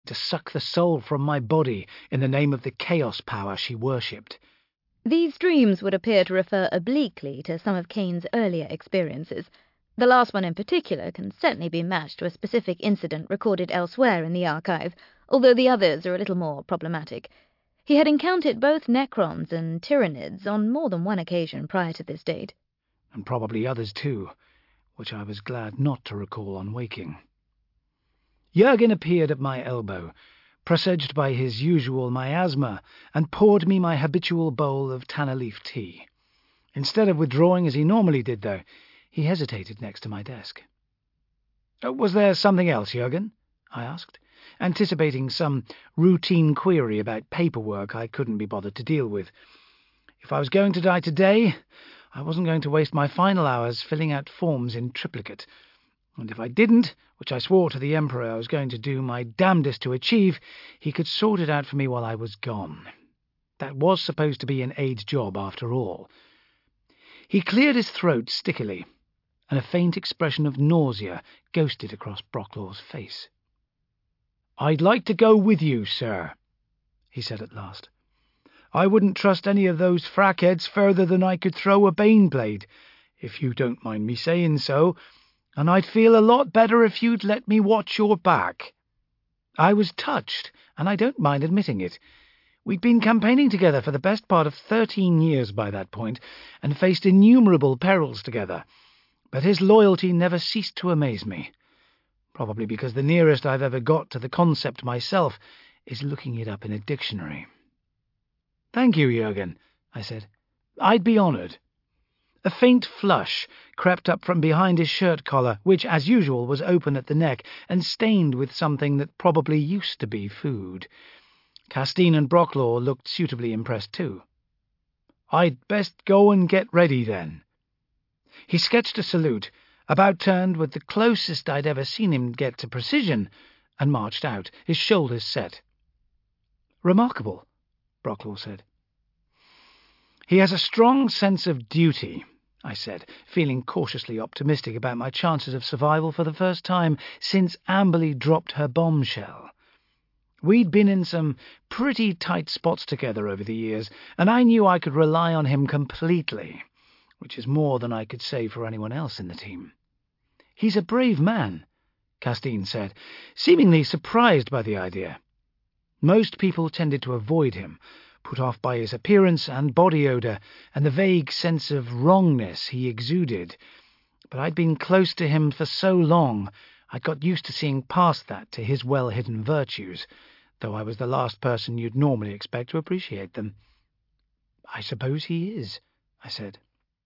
to suck the soul from my body in the name of the chaos power she worshipped. These dreams would appear to refer obliquely to some of Kane's earlier experiences. The last one in particular can certainly be matched to a specific incident recorded elsewhere in the archive, although the others are a little more problematic. He had encountered both Necrons and Tyranids on more than one occasion prior to this date. And probably others too, which I was glad not to recall on waking. Jurgen appeared at my elbow, presaged by his usual miasma, and poured me my habitual bowl of Tanna-leaf tea. Instead of withdrawing as he normally did, though, he hesitated next to my desk. "Was there something else, Jurgen?" I asked, anticipating some routine query about paperwork I couldn't be bothered to deal with. If I was going to die today, I wasn't going to waste my final hours filling out forms in triplicate. And if I didn't, which I swore to the Emperor I was going to do my damnedest to achieve, he could sort it out for me while I was gone. That was supposed to be an aide job, after all. He cleared his throat stickily, and a faint expression of nausea ghosted across Brocklaw's face. "I'd like to go with you, sir," he said at last. "I wouldn't trust any of those frackheads further than I could throw a Baneblade, if you don't mind me saying so, and I'd feel a lot better if you'd let me watch your back." I was touched, and I don't mind admitting it. We'd been campaigning together for the best part of 13 years by that point, and faced innumerable perils together, but his loyalty never ceased to amaze me, probably because the nearest I've ever got to the concept myself is looking it up in a dictionary. "Thank you, Jurgen," I said. "I'd be honoured." A faint flush crept up from behind his shirt collar, which, as usual, was open at the neck and stained with something that probably used to be food. Castine and Brocklaw looked suitably impressed too. "I'd best go and get ready, then." He sketched a salute, about-turned with the closest I'd ever seen him get to precision, and marched out, his shoulders set. "Remarkable," Brocklaw said. "He has a strong sense of duty," I said, feeling cautiously optimistic about my chances of survival for the first time since Amberley dropped her bombshell. We'd been in some pretty tight spots together over the years, and I knew I could rely on him completely, which is more than I could say for anyone else in the team. "He's a brave man," Castine said, seemingly surprised by the idea. Most people tended to avoid him, put off by his appearance and body odour and the vague sense of wrongness he exuded, but I'd been close to him for so long I'd got used to seeing past that to his well-hidden virtues, though I was the last person you'd normally expect to appreciate them. "I suppose he is," I said.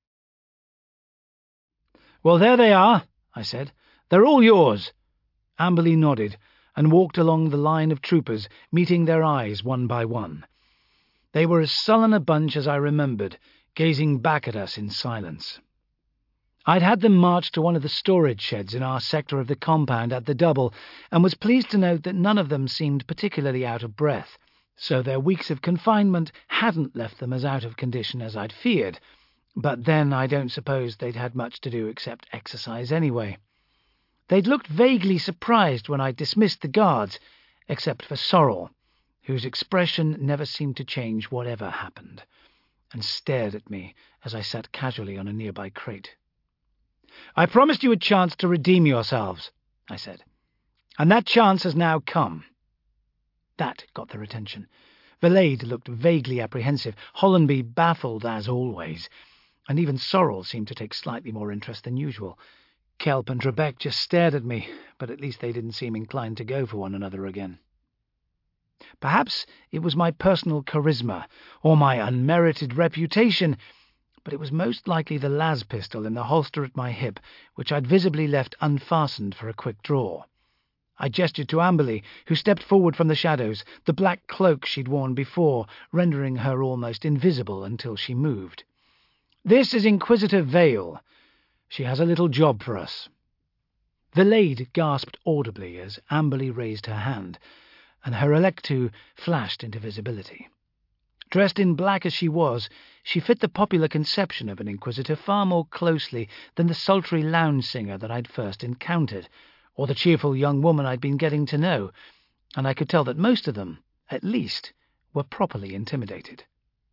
"Well, there they are," I said. "They're all yours." Amberley nodded and walked along the line of troopers, meeting their eyes one by one. They were as sullen a bunch as I remembered, gazing back at us in silence. I'd had them march to one of the storage sheds in our sector of the compound at the double, and was pleased to note that none of them seemed particularly out of breath, so their weeks of confinement hadn't left them as out of condition as I'd feared. But then I don't suppose they'd had much to do except exercise anyway. They'd looked vaguely surprised when I dismissed the guards, except for Sorrel, whose expression never seemed to change whatever happened, and stared at me as I sat casually on a nearby crate. "I promised you a chance to redeem yourselves," I said, "and that chance has now come." That got their attention. Valade looked vaguely apprehensive, Hollenby baffled as always, and even Sorrel seemed to take slightly more interest than usual. Kelp and Trebek just stared at me, but at least they didn't seem inclined to go for one another again. Perhaps it was my personal charisma, or my unmerited reputation, but it was most likely the las pistol in the holster at my hip, which I'd visibly left unfastened for a quick draw. I gestured to Amberley, who stepped forward from the shadows, the black cloak she'd worn before, rendering her almost invisible until she moved. "This is Inquisitor Vale. She has a little job for us." Valade gasped audibly as Amberley raised her hand, and her Electu flashed into visibility. Dressed in black as she was, she fit the popular conception of an Inquisitor far more closely than the sultry lounge singer that I'd first encountered, or the cheerful young woman I'd been getting to know, and I could tell that most of them, at least, were properly intimidated.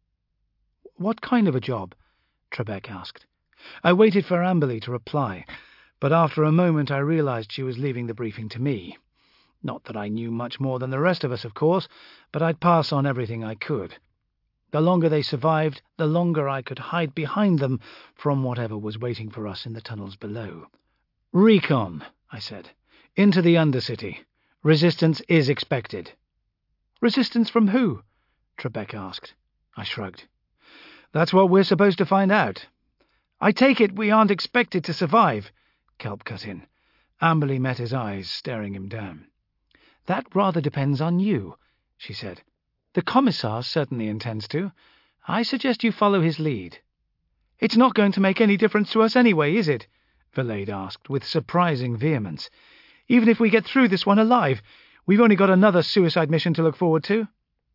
"What kind of a job?" Trebek asked. I waited for Amberley to reply, but after a moment I realized she was leaving the briefing to me. Not that I knew much more than the rest of us, of course, but I'd pass on everything I could. The longer they survived, the longer I could hide behind them from whatever was waiting for us in the tunnels below. "Recon," I said. "Into the Undercity. Resistance is expected." "Resistance from who?" Trebek asked. I shrugged. "That's what we're supposed to find out." "I take it we aren't expected to survive," Kelp cut in. Amberley met his eyes, staring him down. "That rather depends on you," she said. "The Commissar certainly intends to. I suggest you follow his lead." "It's not going to make any difference to us anyway, is it?" Verlaide asked, with surprising vehemence. "Even if we get through this one alive, we've only got another suicide mission to look forward to."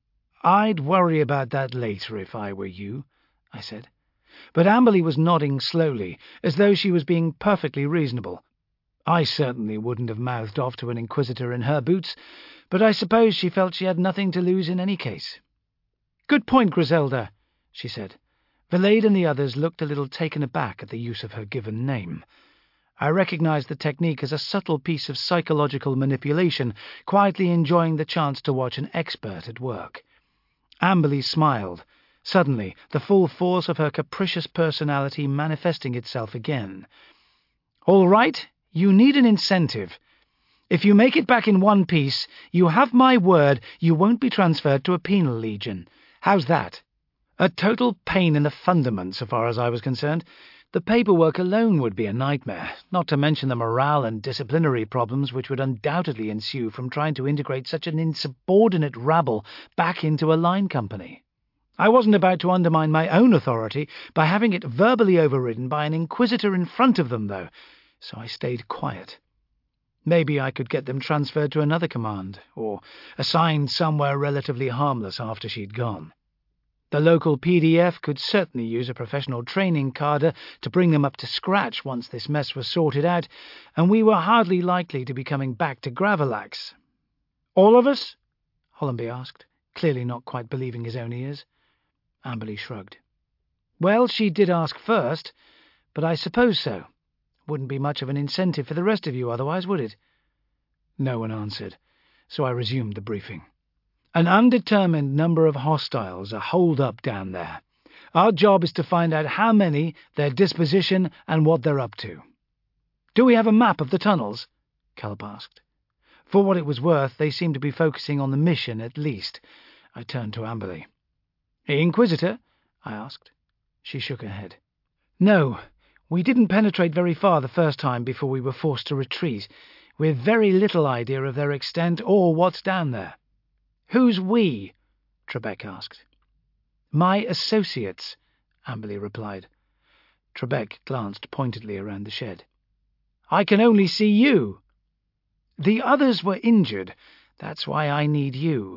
"I'd worry about that later if I were you," I said. But Amberley was nodding slowly, as though she was being perfectly reasonable. I certainly wouldn't have mouthed off to an Inquisitor in her boots, but I suppose she felt she had nothing to lose in any case. "Good point, Griselda," she said. Verlaide and the others looked a little taken aback at the use of her given name. I recognized the technique as a subtle piece of psychological manipulation, quietly enjoying the chance to watch an expert at work. Amberley smiled, suddenly the full force of her capricious personality manifesting itself again. "All right, you need an incentive. If you make it back in one piece, you have my word you won't be transferred to a penal legion. How's that?" A total pain in the fundament, so far as I was concerned. The paperwork alone would be a nightmare, not to mention the morale and disciplinary problems which would undoubtedly ensue from trying to integrate such an insubordinate rabble back into a line company. I wasn't about to undermine my own authority by having it verbally overridden by an Inquisitor in front of them, though, so I stayed quiet. Maybe I could get them transferred to another command, or assigned somewhere relatively harmless after she'd gone. The local PDF could certainly use a professional training cadre to bring them up to scratch once this mess was sorted out, and we were hardly likely to be coming back to Gravilax. "All of us?" Hollenby asked, clearly not quite believing his own ears. Amberley shrugged. "Well, she did ask first, but I suppose so. Wouldn't be much of an incentive for the rest of you otherwise, would it?" No one answered, so I resumed the briefing. "An undetermined number of hostiles are holed up down there. Our job is to find out how many, their disposition, and what they're up to." "Do we have a map of the tunnels?" Kelp asked. For what it was worth, they seemed to be focusing on the mission at least. I turned to Amberley. "Inquisitor?" I asked. She shook her head. "No, we didn't penetrate very far the first time before we were forced to retreat, with very little idea of their extent or what's down there." "Who's we?" Trebek asked. "My associates," Amberley replied. Trebek glanced pointedly around the shed. "I can only see you." "The others were injured. That's why I need you."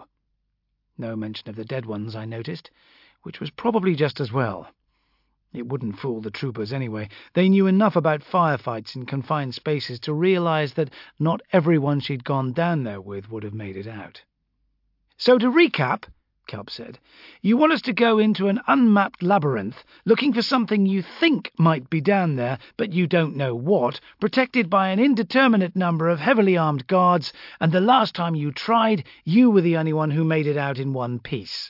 No mention of the dead ones, I noticed, which was probably just as well. It wouldn't fool the troopers anyway. They knew enough about firefights in confined spaces to realize that not everyone she'd gone down there with would have made it out. "So to recap," Kelp said, "you want us to go into an unmapped labyrinth, looking for something you think might be down there, but you don't know what, protected by an indeterminate number of heavily armed guards, and the last time you tried, you were the only one who made it out in one piece."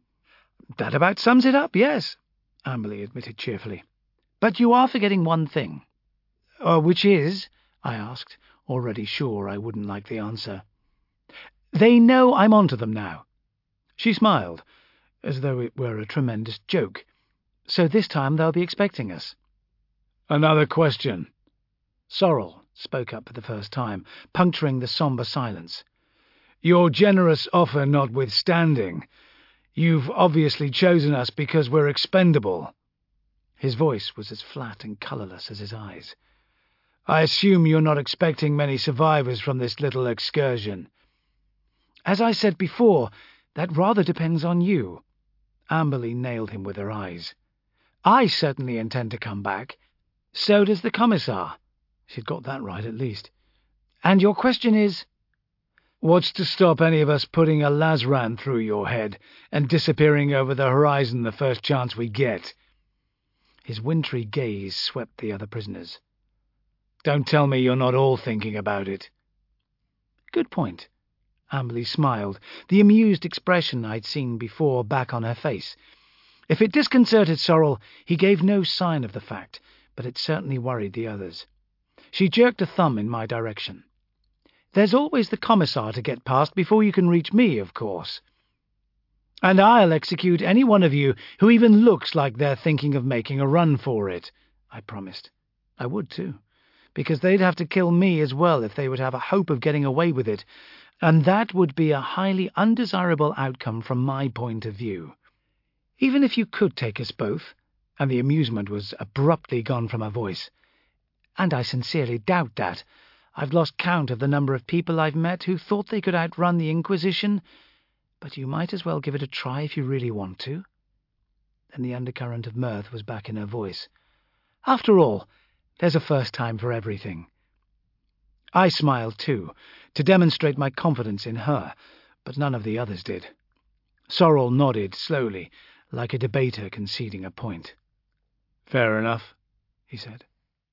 "That about sums it up, yes," Amberley admitted cheerfully. "But you are forgetting one thing." "Which is?" I asked, already sure I wouldn't like the answer. "They know I'm onto them now." She smiled, as though it were a tremendous joke. "So this time they'll be expecting us." "Another question." Sorrel spoke up for the first time, puncturing the sombre silence. "Your generous offer notwithstanding, you've obviously chosen us because we're expendable." His voice was as flat and colourless as his eyes. "I assume you're not expecting many survivors from this little excursion." "As I said before, that rather depends on you." Amberley nailed him with her eyes. "I certainly intend to come back. So does the Commissar." She'd got that right, at least. "And your question is?" What's to stop any of us putting a lasran through your head and disappearing over the horizon the first chance we get?" His wintry gaze swept the other prisoners. "Don't tell me you're not all thinking about it." "Good point." Amberley smiled, the amused expression I'd seen before back on her face. If it disconcerted Sorrel, he gave no sign of the fact, but it certainly worried the others. She jerked a thumb in my direction. "There's always the commissar to get past before you can reach me, of course. And I'll execute any one of you who even looks like they're thinking of making a run for it," I promised. I would too, because they'd have to kill me as well if they would have a hope of getting away with it, and that would be a highly undesirable outcome from my point of view. "Even if you could take us both," and the amusement was abruptly gone from her voice, "and I sincerely doubt that. I've lost count of the number of people I've met who thought they could outrun the Inquisition, but you might as well give it a try if you really want to." And the undercurrent of mirth was back in her voice. "After all, there's a first time for everything." I smiled too, to demonstrate my confidence in her, but none of the others did. Sorrel nodded slowly, like a debater conceding a point. "Fair enough," he said.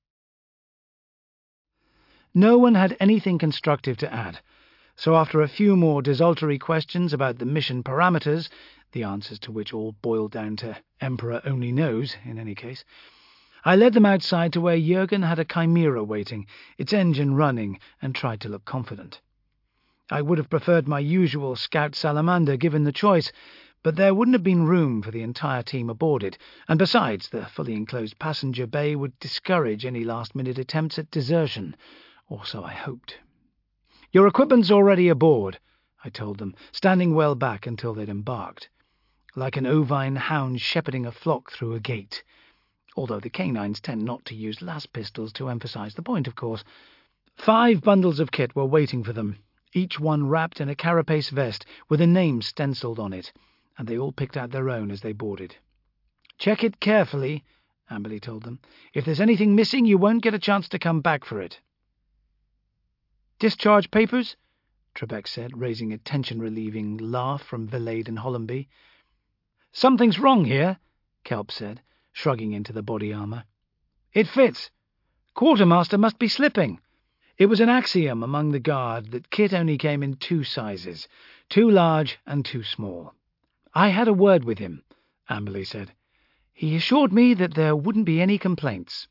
No one had anything constructive to add, so after a few more desultory questions about the mission parameters, the answers to which all boiled down to Emperor only knows, in any case, I led them outside to where Jurgen had a chimera waiting, its engine running, and tried to look confident. I would have preferred my usual Scout Salamander given the choice, but there wouldn't have been room for the entire team aboard it, and besides, the fully enclosed passenger bay would discourage any last-minute attempts at desertion, or so I hoped. "Your equipment's already aboard," I told them, standing well back until they'd embarked, like an ovine hound shepherding a flock through a gate, although the canines tend not to use las pistols to emphasize the point, of course. 5 bundles of kit were waiting for them, each one wrapped in a carapace vest with a name stenciled on it, and they all picked out their own as they boarded. "Check it carefully," Amberley told them. "If there's anything missing, you won't get a chance to come back for it." "Discharge papers?" Trebek said, raising a tension-relieving laugh from Vilade and Hollenby. "Something's wrong here," Kelp said, shrugging into the body armor. "It fits. Quartermaster must be slipping." It was an axiom among the guard that kit only came in 2 sizes, too large and too small. "I had a word with him," Amberley said. "He assured me that there wouldn't be any complaints."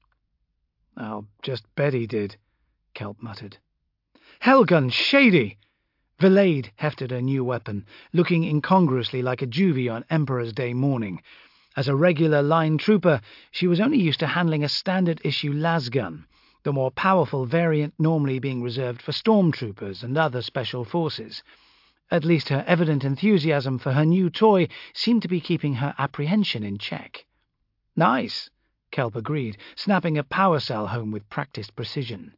"I'll just bet he did," Kelp muttered. "Hellgun, shady!" Vilade hefted her new weapon, looking incongruously like a juvie on Emperor's Day morning. As a regular line trooper, she was only used to handling a standard-issue lasgun, the more powerful variant normally being reserved for stormtroopers and other special forces. At least her evident enthusiasm for her new toy seemed to be keeping her apprehension in check. "Nice," Kelp agreed, snapping a power cell home with practiced precision.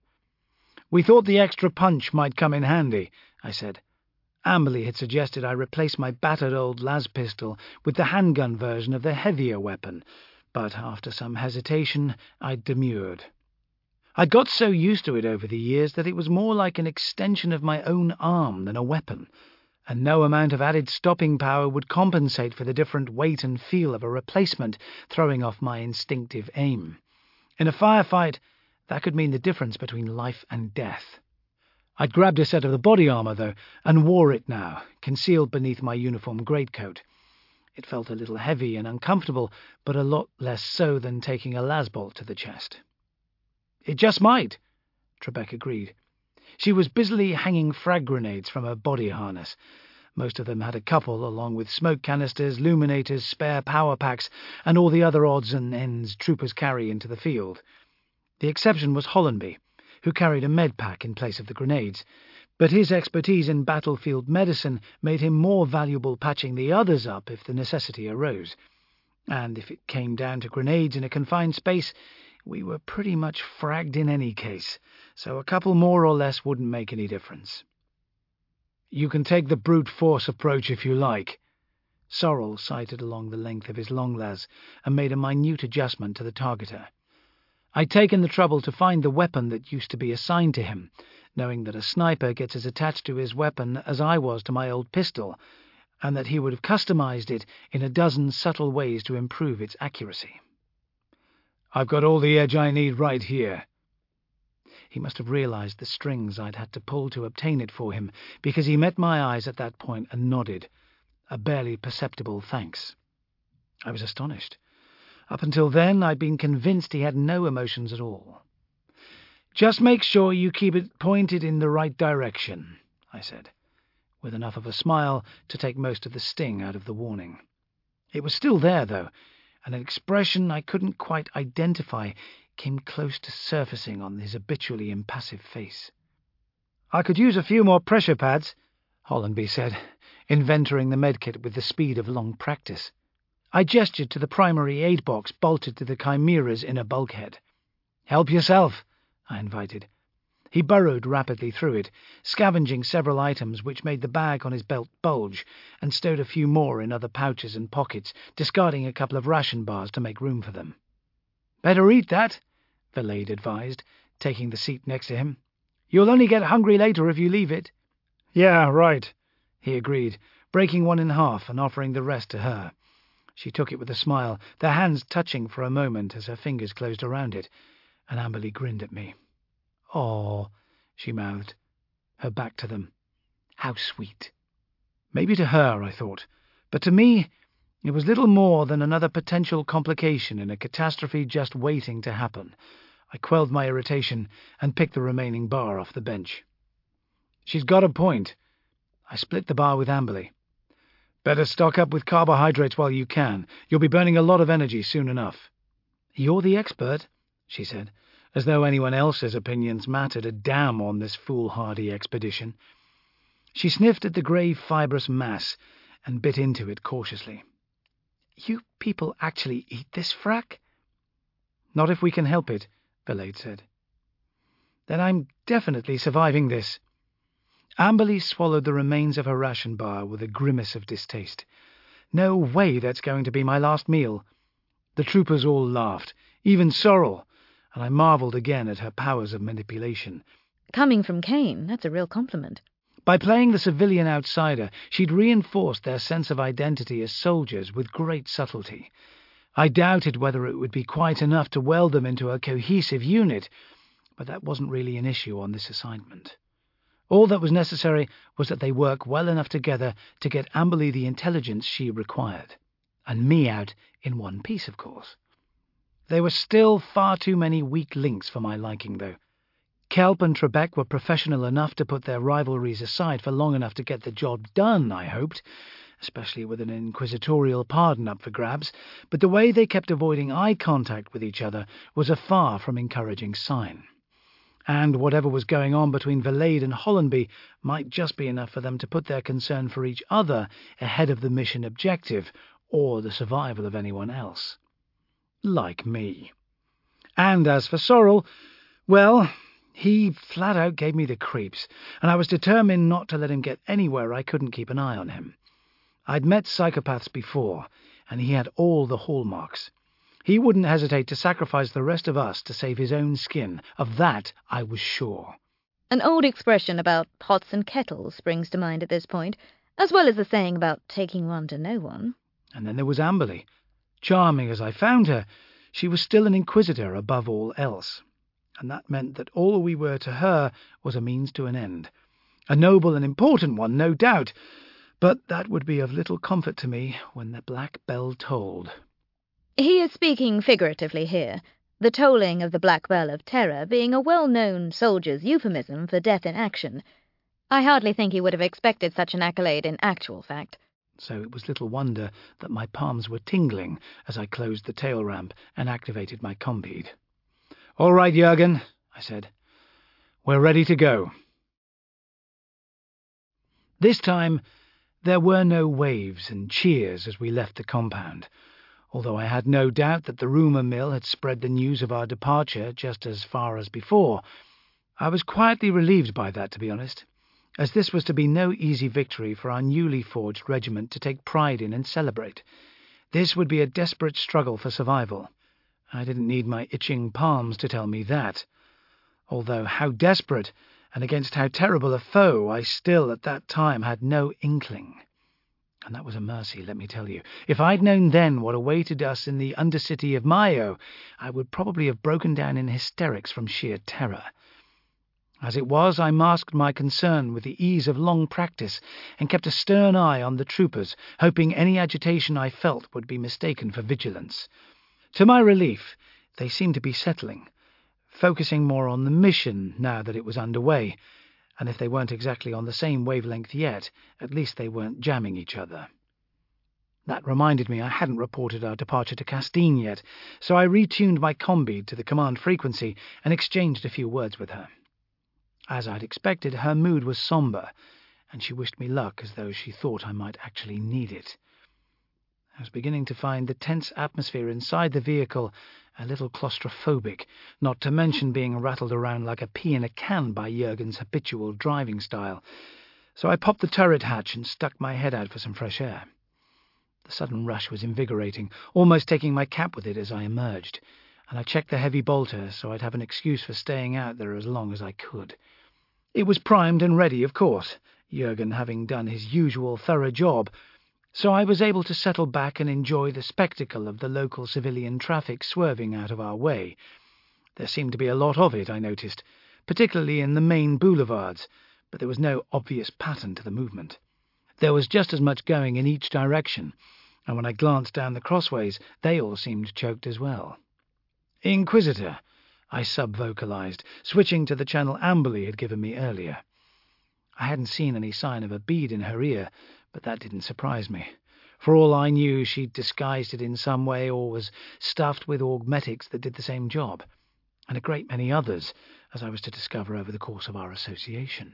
"We thought the extra punch might come in handy," I said. Amberley had suggested I replace my battered old las pistol with the handgun version of the heavier weapon, but after some hesitation I demurred. I'd got so used to it over the years that it was more like an extension of my own arm than a weapon, and no amount of added stopping power would compensate for the different weight and feel of a replacement, throwing off my instinctive aim. In a firefight, that could mean the difference between life and death. I'd grabbed a set of the body armor, though, and wore it now, concealed beneath my uniform greatcoat. It felt a little heavy and uncomfortable, but a lot less so than taking a lasbolt to the chest. "It just might," Trebek agreed. She was busily hanging frag grenades from her body harness. Most of them had a couple, along with smoke canisters, luminators, spare power packs, and all the other odds and ends troopers carry into the field. The exception was Hollenby, who carried a med pack in place of the grenades, but his expertise in battlefield medicine made him more valuable patching the others up if the necessity arose. And if it came down to grenades in a confined space, we were pretty much fragged in any case, so a couple more or less wouldn't make any difference. "You can take the brute force approach if you like." Sorrel sighted along the length of his long las and made a minute adjustment to the targeter. I'd taken the trouble to find the weapon that used to be assigned to him, knowing that a sniper gets as attached to his weapon as I was to my old pistol, and that he would have customized it in a dozen subtle ways to improve its accuracy. "I've got all the edge I need right here." He must have realized the strings I'd had to pull to obtain it for him, because he met my eyes at that point and nodded, a barely perceptible thanks. I was astonished. Up until then, I'd been convinced he had no emotions at all. "Just make sure you keep it pointed in the right direction," I said, with enough of a smile to take most of the sting out of the warning. It was still there, though, and an expression I couldn't quite identify came close to surfacing on his habitually impassive face. "I could use a few more pressure pads," Hollenby said, inventoring the medkit with the speed of long practice. I gestured to the primary aid box bolted to the Chimera's inner bulkhead. "Help yourself," I invited. He burrowed rapidly through it, scavenging several items which made the bag on his belt bulge, and stowed a few more in other pouches and pockets, discarding a couple of ration bars to make room for them. "Better eat that," Verlaide advised, taking the seat next to him. "You'll only get hungry later if you leave it." "Yeah, right," he agreed, breaking one in half and offering the rest to her. She took it with a smile, their hands touching for a moment as her fingers closed around it, and Amberly grinned at me. "Aw," she mouthed, her back to them. "How sweet." Maybe to her, I thought, but to me it was little more than another potential complication in a catastrophe just waiting to happen. I quelled my irritation and picked the remaining bar off the bench. "She's got a point." I split the bar with Amberly. "Better stock up with carbohydrates while you can. You'll be burning a lot of energy soon enough." "You're the expert," she said, as though anyone else's opinions mattered a damn on this foolhardy expedition. She sniffed at the grey fibrous mass and bit into it cautiously. "You people actually eat this frack?" "Not if we can help it," Verlaide said. "Then I'm definitely surviving this." Amberly swallowed the remains of her ration bar with a grimace of distaste. "No way that's going to be my last meal." The troopers all laughed, even Sorrel, and I marvelled again at her powers of manipulation. Coming from Kane, that's a real compliment. By playing the civilian outsider, she'd reinforced their sense of identity as soldiers with great subtlety. I doubted whether it would be quite enough to weld them into a cohesive unit, but that wasn't really an issue on this assignment. All that was necessary was that they work well enough together to get Amberly the intelligence she required. And me out in one piece, of course. There were still far too many weak links for my liking, though. Kelp and Trebek were professional enough to put their rivalries aside for long enough to get the job done, I hoped, especially with an inquisitorial pardon up for grabs, but the way they kept avoiding eye contact with each other was a far from encouraging sign. And whatever was going on between Verlaide and Hollenby might just be enough for them to put their concern for each other ahead of the mission objective or the survival of anyone else. Like me. And as for Sorrel, well, he flat out gave me the creeps, and I was determined not to let him get anywhere I couldn't keep an eye on him. I'd met psychopaths before, and he had all the hallmarks. He wouldn't hesitate to sacrifice the rest of us to save his own skin. Of that I was sure. An old expression about pots and kettles springs to mind at this point, as well as the saying about taking one to know one. And then there was Amberly. Charming as I found her, she was still an inquisitor above all else, and that meant that all we were to her was a means to an end. A noble and important one, no doubt, but that would be of little comfort to me when the black bell tolled. He is speaking figuratively here, the tolling of the Black Bell of Terror being a well-known soldier's euphemism for death in action. I hardly think he would have expected such an accolade in actual fact. So it was little wonder that my palms were tingling as I closed the tail ramp and activated my compede. "All right, Jurgen," I said. "We're ready to go." This time, there were no waves and cheers as we left the compound, although I had no doubt that the rumour mill had spread the news of our departure just as far as before. I was quietly relieved by that, to be honest, as this was to be no easy victory for our newly forged regiment to take pride in and celebrate. This would be a desperate struggle for survival. I didn't need my itching palms to tell me that, although how desperate and against how terrible a foe I still at that time had no inkling. And that was a mercy, let me tell you. If I'd known then what awaited us in the undercity of Mayo, I would probably have broken down in hysterics from sheer terror. As it was, I masked my concern with the ease of long practice and kept a stern eye on the troopers, hoping any agitation I felt would be mistaken for vigilance. To my relief, they seemed to be settling, focusing more on the mission now that it was underway, and if they weren't exactly on the same wavelength yet, at least they weren't jamming each other. That reminded me I hadn't reported our departure to Castine yet, so I retuned my combead to the command frequency and exchanged a few words with her. As I'd expected, her mood was sombre, and she wished me luck as though she thought I might actually need it. I was beginning to find the tense atmosphere inside the vehicle a little claustrophobic, not to mention being rattled around like a pea in a can by Jurgen's habitual driving style, so I popped the turret hatch and stuck my head out for some fresh air. The sudden rush was invigorating, almost taking my cap with it as I emerged, and I checked the heavy bolter so I'd have an excuse for staying out there as long as I could. It was primed and ready, of course, Jurgen having done his usual thorough job, so I was able to settle back and enjoy the spectacle of the local civilian traffic swerving out of our way. There seemed to be a lot of it, I noticed, particularly in the main boulevards, but there was no obvious pattern to the movement. There was just as much going in each direction, and when I glanced down the crossways, they all seemed choked as well. "Inquisitor," I sub-vocalized, switching to the channel Amberley had given me earlier. I hadn't seen any sign of a bead in her ear, but that didn't surprise me. For all I knew, she'd disguised it in some way or was stuffed with augmetics that did the same job, and a great many others, as I was to discover over the course of our association.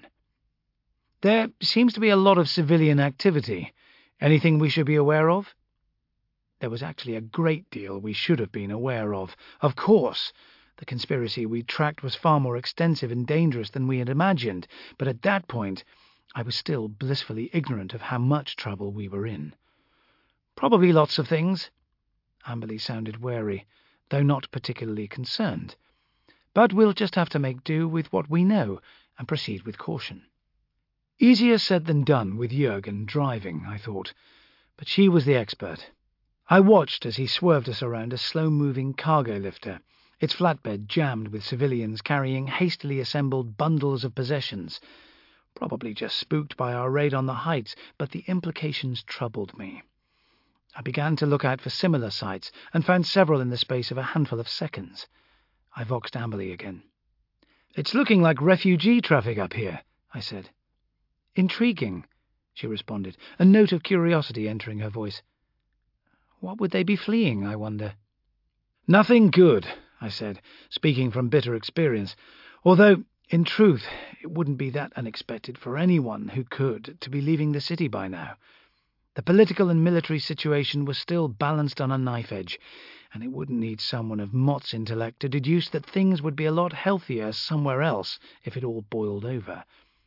"There seems to be a lot of civilian activity. Anything we should be aware of?" There was actually a great deal we should have been aware of. Of course, the conspiracy we tracked was far more extensive and dangerous than we had imagined, but at that point I was still blissfully ignorant of how much trouble we were in. "Probably lots of things." Amberley sounded wary, though not particularly concerned. "But we'll just have to make do with what we know and proceed with caution." Easier said than done with Jurgen driving, I thought, but she was the expert. I watched as he swerved us around a slow-moving cargo lifter, its flatbed jammed with civilians carrying hastily assembled bundles of possessions. Probably just spooked by our raid on the heights, but the implications troubled me. I began to look out for similar sights, and found several in the space of a handful of seconds. I voxed Amberley again. "It's looking like refugee traffic up here," I said. "Intriguing," she responded, a note of curiosity entering her voice. "What would they be fleeing, I wonder?" "Nothing good," I said, speaking from bitter experience, although, in truth, it wouldn't be that unexpected for anyone who could to be leaving the city by now. The political and military situation was still balanced on a knife edge, and it wouldn't need someone of Mott's intellect to deduce that things would be a lot healthier somewhere else if it all boiled over.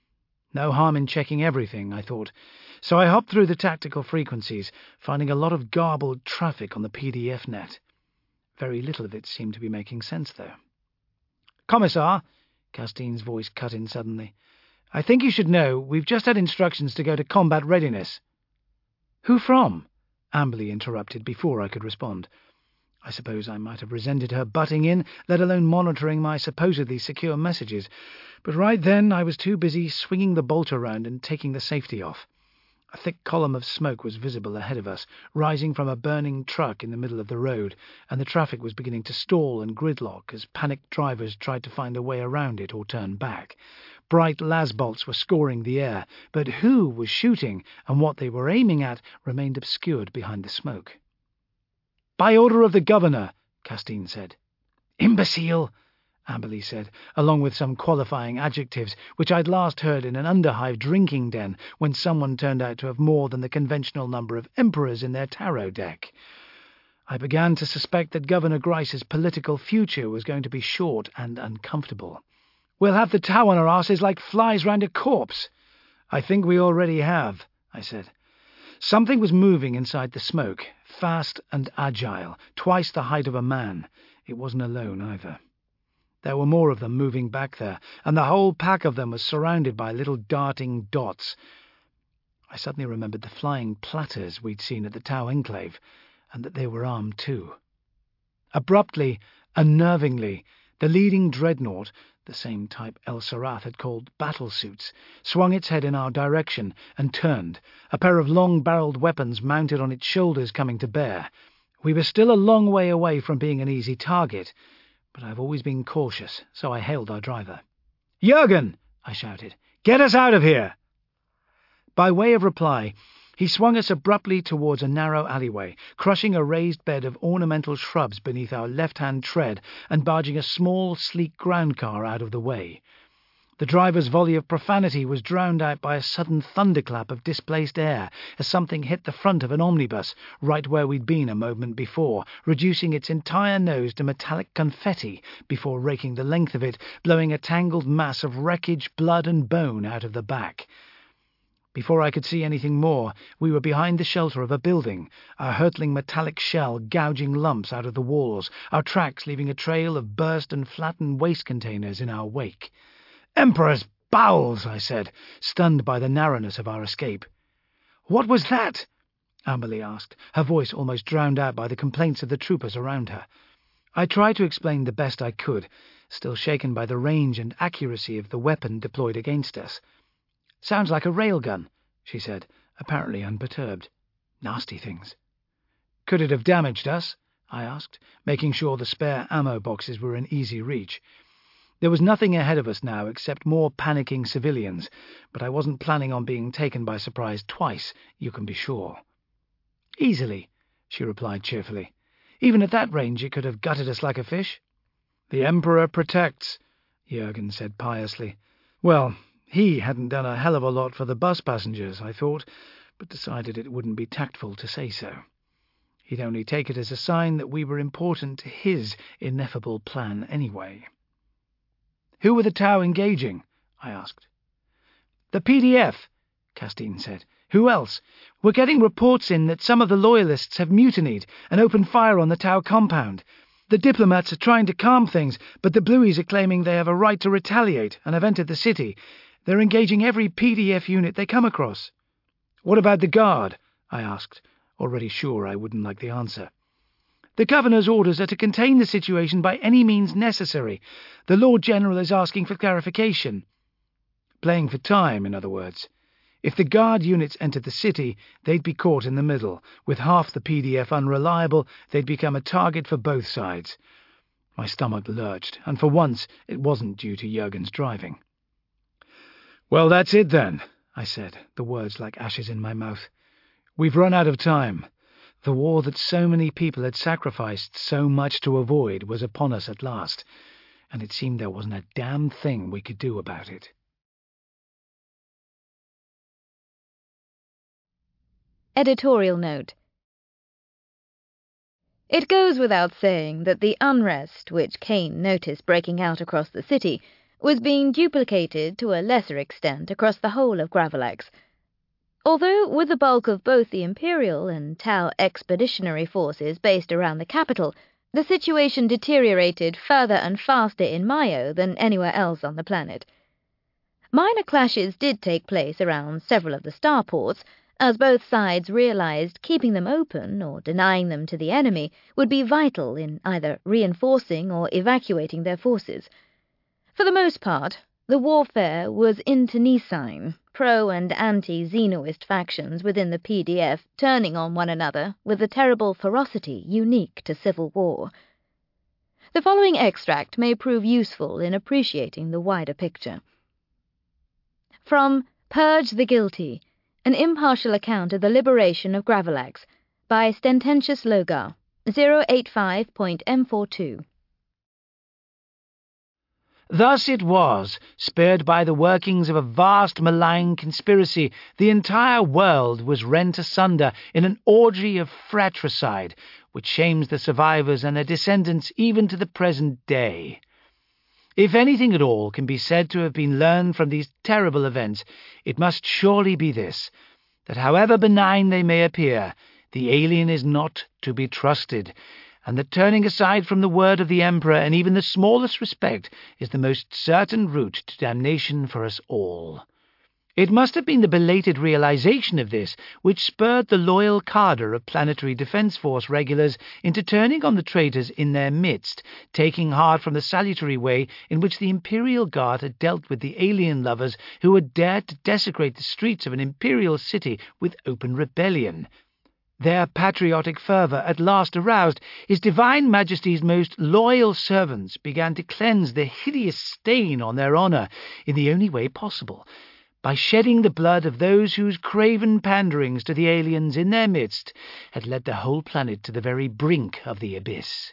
No harm in checking everything, I thought, so I hopped through the tactical frequencies, finding a lot of garbled traffic on the PDF net. Very little of it seemed to be making sense, though. "Commissar," Castine's voice cut in suddenly, "I think you should know we've just had instructions to go to combat readiness." "Who from?" Amberley interrupted before I could respond. I suppose I might have resented her butting in, let alone monitoring my supposedly secure messages, but right then I was too busy swinging the bolt around and taking the safety off. A thick column of smoke was visible ahead of us, rising from a burning truck in the middle of the road, and the traffic was beginning to stall and gridlock as panicked drivers tried to find a way around it or turn back. Bright las-bolts were scoring the air, but who was shooting and what they were aiming at remained obscured behind the smoke. "By order of the governor," Castine said. "Imbecile," Amberley said, along with some qualifying adjectives which I'd last heard in an Underhive drinking den when someone turned out to have more than the conventional number of emperors in their tarot deck. I began to suspect that Governor Grice's political future was going to be short and uncomfortable. "We'll have the tow on our asses like flies round a corpse." "I think we already have," I said. Something was moving inside the smoke, fast and agile, twice the height of a man. It wasn't alone either. There were more of them moving back there, and the whole pack of them was surrounded by little darting dots. I suddenly remembered the flying platters we'd seen at the Tau Enclave, and that they were armed too. Abruptly, unnervingly, the leading dreadnought, the same type El Sarath had called battlesuits, swung its head in our direction and turned, a pair of long-barreled weapons mounted on its shoulders coming to bear. We were still a long way away from being an easy target, but I've always been cautious, so I hailed our driver. "Jurgen!" I shouted. "Get us out of here!" By way of reply, he swung us abruptly towards a narrow alleyway, crushing a raised bed of ornamental shrubs beneath our left-hand tread and barging a small, sleek ground car out of the way. The driver's volley of profanity was drowned out by a sudden thunderclap of displaced air as something hit the front of an omnibus, right where we'd been a moment before, reducing its entire nose to metallic confetti before raking the length of it, blowing a tangled mass of wreckage, blood and bone out of the back. Before I could see anything more, we were behind the shelter of a building, our hurtling metallic shell gouging lumps out of the walls, our tracks leaving a trail of burst and flattened waste containers in our wake. "Emperor's bowels!" I said, stunned by the narrowness of our escape. "What was that?" Amberley asked, her voice almost drowned out by the complaints of the troopers around her. I tried to explain the best I could, still shaken by the range and accuracy of the weapon deployed against us. "Sounds like a railgun," she said, apparently unperturbed. "Nasty things." "Could it have damaged us?" I asked, making sure the spare ammo boxes were in easy reach. There was nothing ahead of us now except more panicking civilians, but I wasn't planning on being taken by surprise twice, you can be sure. "Easily," she replied cheerfully. "Even at that range it could have gutted us like a fish." "The Emperor protects," Jurgen said piously. Well, he hadn't done a hell of a lot for the bus passengers, I thought, but decided it wouldn't be tactful to say so. He'd only take it as a sign that we were important to his ineffable plan anyway. "Who were the Tau engaging?" I asked. "The PDF," Castine said. "Who else? We're getting reports in that some of the loyalists have mutinied and opened fire on the Tau compound. The diplomats are trying to calm things, but the Blueies are claiming they have a right to retaliate and have entered the city. They're engaging every PDF unit they come across." "What about the Guard?" I asked, already sure I wouldn't like the answer. "The Governor's orders are to contain the situation by any means necessary. The Lord General is asking for clarification." Playing for time, in other words. If the Guard units entered the city, they'd be caught in the middle. With half the PDF unreliable, they'd become a target for both sides. My stomach lurched, and for once it wasn't due to Jurgen's driving. "Well, that's it then," I said, the words like ashes in my mouth. "We've run out of time. The war that so many people had sacrificed so much to avoid was upon us at last, and it seemed there wasn't a damn thing we could do about it." Editorial note. It goes without saying that the unrest which Kane noticed breaking out across the city was being duplicated to a lesser extent across the whole of Gravelax. Although with the bulk of both the Imperial and Tau expeditionary forces based around the capital, the situation deteriorated further and faster in Mayo than anywhere else on the planet. Minor clashes did take place around several of the starports, as both sides realized keeping them open or denying them to the enemy would be vital in either reinforcing or evacuating their forces. For the most part, the warfare was internecine, pro- and anti-Xenoist factions within the PDF turning on one another with a terrible ferocity unique to civil war. The following extract may prove useful in appreciating the wider picture. From Purge the Guilty, an impartial account of the liberation of Gravelax, by Stententius Logar, 085.M42. Thus it was, spurred by the workings of a vast malign conspiracy, the entire world was rent asunder in an orgy of fratricide, which shames the survivors and their descendants even to the present day. If anything at all can be said to have been learned from these terrible events, it must surely be this, that however benign they may appear, the alien is not to be trusted, and that turning aside from the word of the Emperor and even the smallest respect is the most certain route to damnation for us all. It must have been the belated realization of this which spurred the loyal cadre of Planetary Defense Force regulars into turning on the traitors in their midst, taking heart from the salutary way in which the Imperial Guard had dealt with the alien lovers who had dared to desecrate the streets of an imperial city with open rebellion. Their patriotic fervour at last aroused, His Divine Majesty's most loyal servants began to cleanse the hideous stain on their honour in the only way possible, by shedding the blood of those whose craven panderings to the aliens in their midst had led the whole planet to the very brink of the abyss.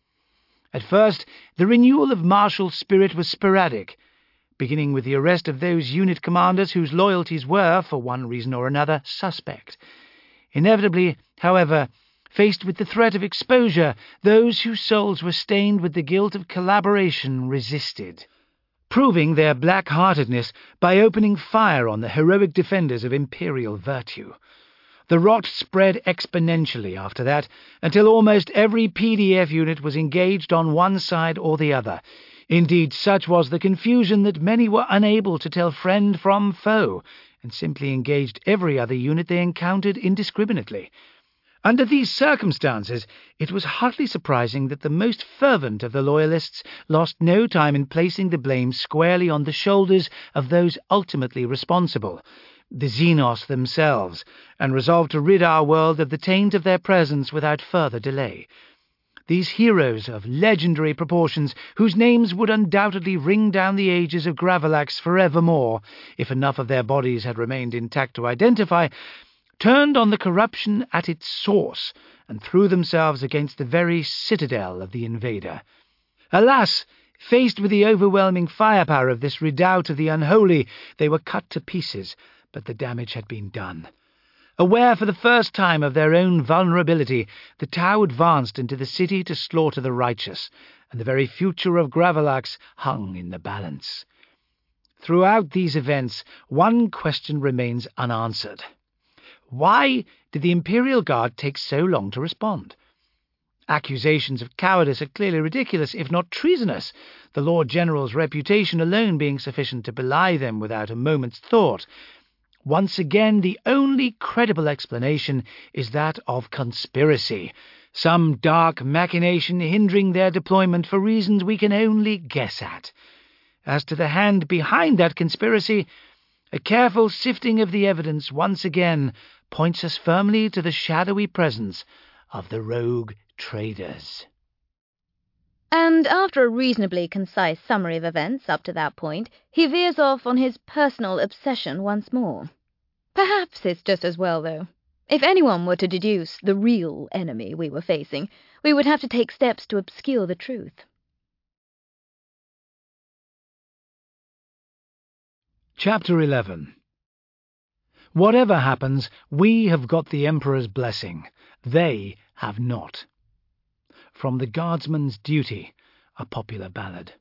At first, the renewal of martial spirit was sporadic, beginning with the arrest of those unit commanders whose loyalties were, for one reason or another, suspect. Inevitably, however, faced with the threat of exposure, those whose souls were stained with the guilt of collaboration resisted, proving their black-heartedness by opening fire on the heroic defenders of imperial virtue. The rot spread exponentially after that, until almost every PDF unit was engaged on one side or the other. Indeed, such was the confusion that many were unable to tell friend from foe, and simply engaged every other unit they encountered indiscriminately. Under these circumstances, it was hardly surprising that the most fervent of the Loyalists lost no time in placing the blame squarely on the shoulders of those ultimately responsible, the Xenos themselves, and resolved to rid our world of the taint of their presence without further delay. These heroes of legendary proportions, whose names would undoubtedly ring down the ages of Gravelax forevermore, if enough of their bodies had remained intact to identify, turned on the corruption at its source, and threw themselves against the very citadel of the invader. Alas! Faced with the overwhelming firepower of this redoubt of the unholy, they were cut to pieces, but the damage had been done. Aware for the first time of their own vulnerability, the Tau advanced into the city to slaughter the righteous, and the very future of Gravelax hung in the balance. Throughout these events, one question remains unanswered. Why did the Imperial Guard take so long to respond? Accusations of cowardice are clearly ridiculous, if not treasonous, the Lord General's reputation alone being sufficient to belie them without a moment's thought. Once again, the only credible explanation is that of conspiracy, some dark machination hindering their deployment for reasons we can only guess at. As to the hand behind that conspiracy, a careful sifting of the evidence once again points us firmly to the shadowy presence of the rogue traders. And after a reasonably concise summary of events up to that point, he veers off on his personal obsession once more. Perhaps it's just as well, though. If anyone were to deduce the real enemy we were facing, we would have to take steps to obscure the truth. Chapter 11. Whatever happens, we have got the Emperor's blessing. They have not. From The Guardsman's Duty, a popular ballad.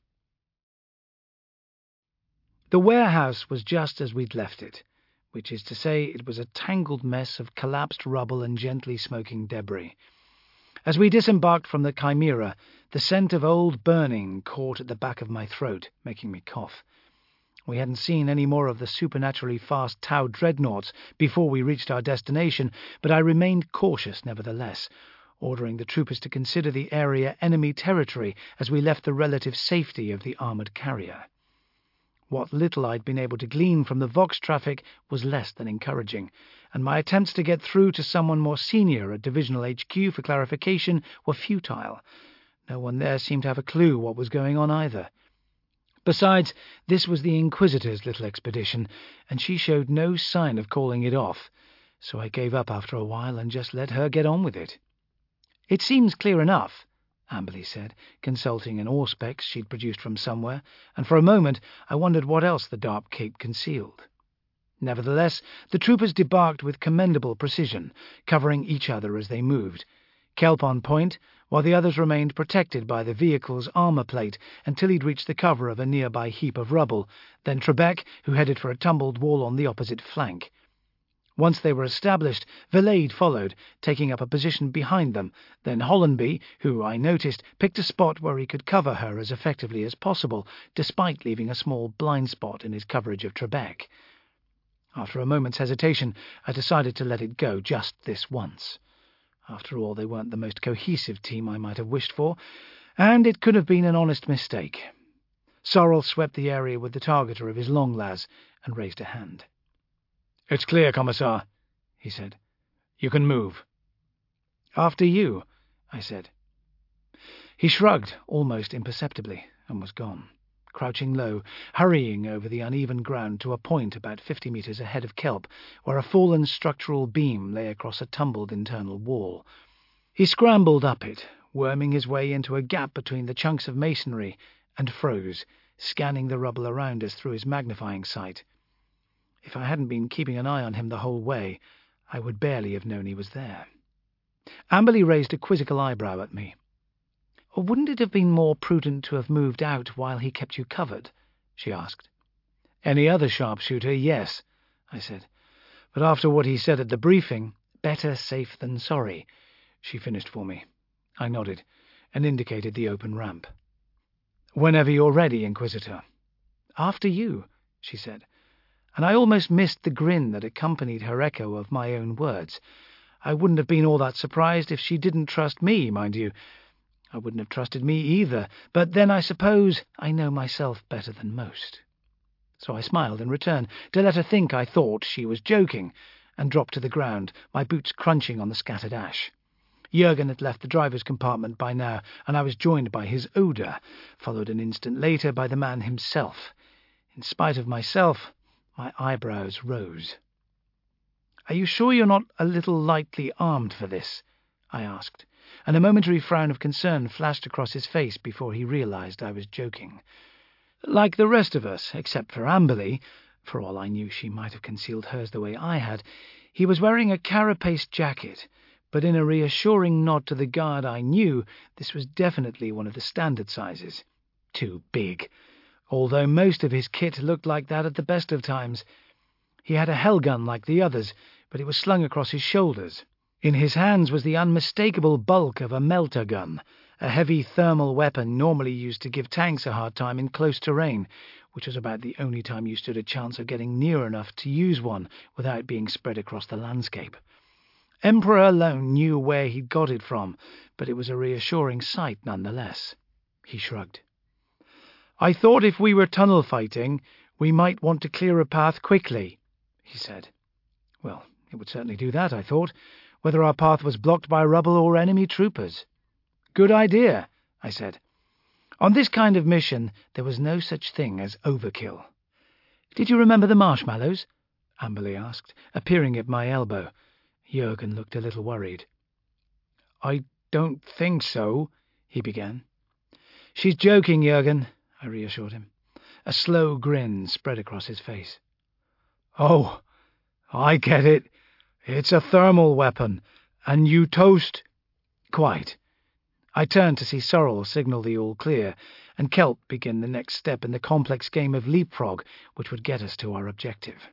The warehouse was just as we'd left it, which is to say it was a tangled mess of collapsed rubble and gently smoking debris. As we disembarked from the Chimera, the scent of old burning caught at the back of my throat, making me cough. We hadn't seen any more of the supernaturally fast Tau dreadnoughts before we reached our destination, but I remained cautious nevertheless, ordering the troopers to consider the area enemy territory as we left the relative safety of the armoured carrier. What little I'd been able to glean from the Vox traffic was less than encouraging, and my attempts to get through to someone more senior at Divisional HQ for clarification were futile. No one there seemed to have a clue what was going on either. Besides, this was the Inquisitor's little expedition, and she showed no sign of calling it off, so I gave up after a while and just let her get on with it. "It seems clear enough," Amberley said, consulting an auspex she'd produced from somewhere, and for a moment I wondered what else the dark cape concealed. Nevertheless, the troopers debarked with commendable precision, covering each other as they moved, Kelp on point, while the others remained protected by the vehicle's armour plate until he'd reached the cover of a nearby heap of rubble, then Trebek, who headed for a tumbled wall on the opposite flank. Once they were established, Valade followed, taking up a position behind them. Then Hollenby, who, I noticed, picked a spot where he could cover her as effectively as possible, despite leaving a small blind spot in his coverage of Trebek. After a moment's hesitation, I decided to let it go just this once. After all, they weren't the most cohesive team I might have wished for, and it could have been an honest mistake. Sorrel swept the area with the targeter of his long las and raised a hand. "It's clear, Commissar," he said. "You can move." "After you," I said. He shrugged, almost imperceptibly, and was gone, crouching low, hurrying over the uneven ground to a point about 50 meters ahead of Kelp, where a fallen structural beam lay across a tumbled internal wall. He scrambled up it, worming his way into a gap between the chunks of masonry, and froze, scanning the rubble around us through his magnifying sight. If I hadn't been keeping an eye on him the whole way, I would barely have known he was there. Amberley raised a quizzical eyebrow at me. "Wouldn't it have been more prudent to have moved out while he kept you covered?" she asked. "Any other sharpshooter, yes," I said. "But after what he said at the briefing, better safe than sorry," she finished for me. I nodded, and indicated the open ramp. "Whenever you're ready, Inquisitor." "After you," she said, and I almost missed the grin that accompanied her echo of my own words. I wouldn't have been all that surprised if she didn't trust me, mind you. I wouldn't have trusted me either, but then I suppose I know myself better than most. So I smiled in return, to let her think I thought she was joking, and dropped to the ground, my boots crunching on the scattered ash. Jurgen had left the driver's compartment by now, and I was joined by his odour, followed an instant later by the man himself. In spite of myself, my eyebrows rose. "Are you sure you're not a little lightly armed for this?" I asked, and a momentary frown of concern flashed across his face before he realized I was joking. Like the rest of us, except for Amberley, for all I knew she might have concealed hers the way I had, he was wearing a carapace jacket, but in a reassuring nod to the guard I knew, this was definitely one of the standard sizes. Too big, although most of his kit looked like that at the best of times. He had a hellgun like the others, but it was slung across his shoulders. In his hands was the unmistakable bulk of a melter gun, a heavy thermal weapon normally used to give tanks a hard time in close terrain, which was about the only time you stood a chance of getting near enough to use one without being spread across the landscape. Emperor alone knew where he'd got it from, but it was a reassuring sight nonetheless. He shrugged. "I thought if we were tunnel fighting, we might want to clear a path quickly," he said. Well, it would certainly do that, I thought, whether our path was blocked by rubble or enemy troopers. "Good idea," I said. On this kind of mission, there was no such thing as overkill. "Did you remember the marshmallows?" Amberley asked, appearing at my elbow. Jurgen looked a little worried. "I don't think so," he began. "She's joking, Jurgen," I reassured him. A slow grin spread across his face. "Oh, I get it. It's a thermal weapon, and you toast—" "Quite." I turned to see Sorrel signal the all clear, and Kelp begin the next step in the complex game of leapfrog which would get us to our objective.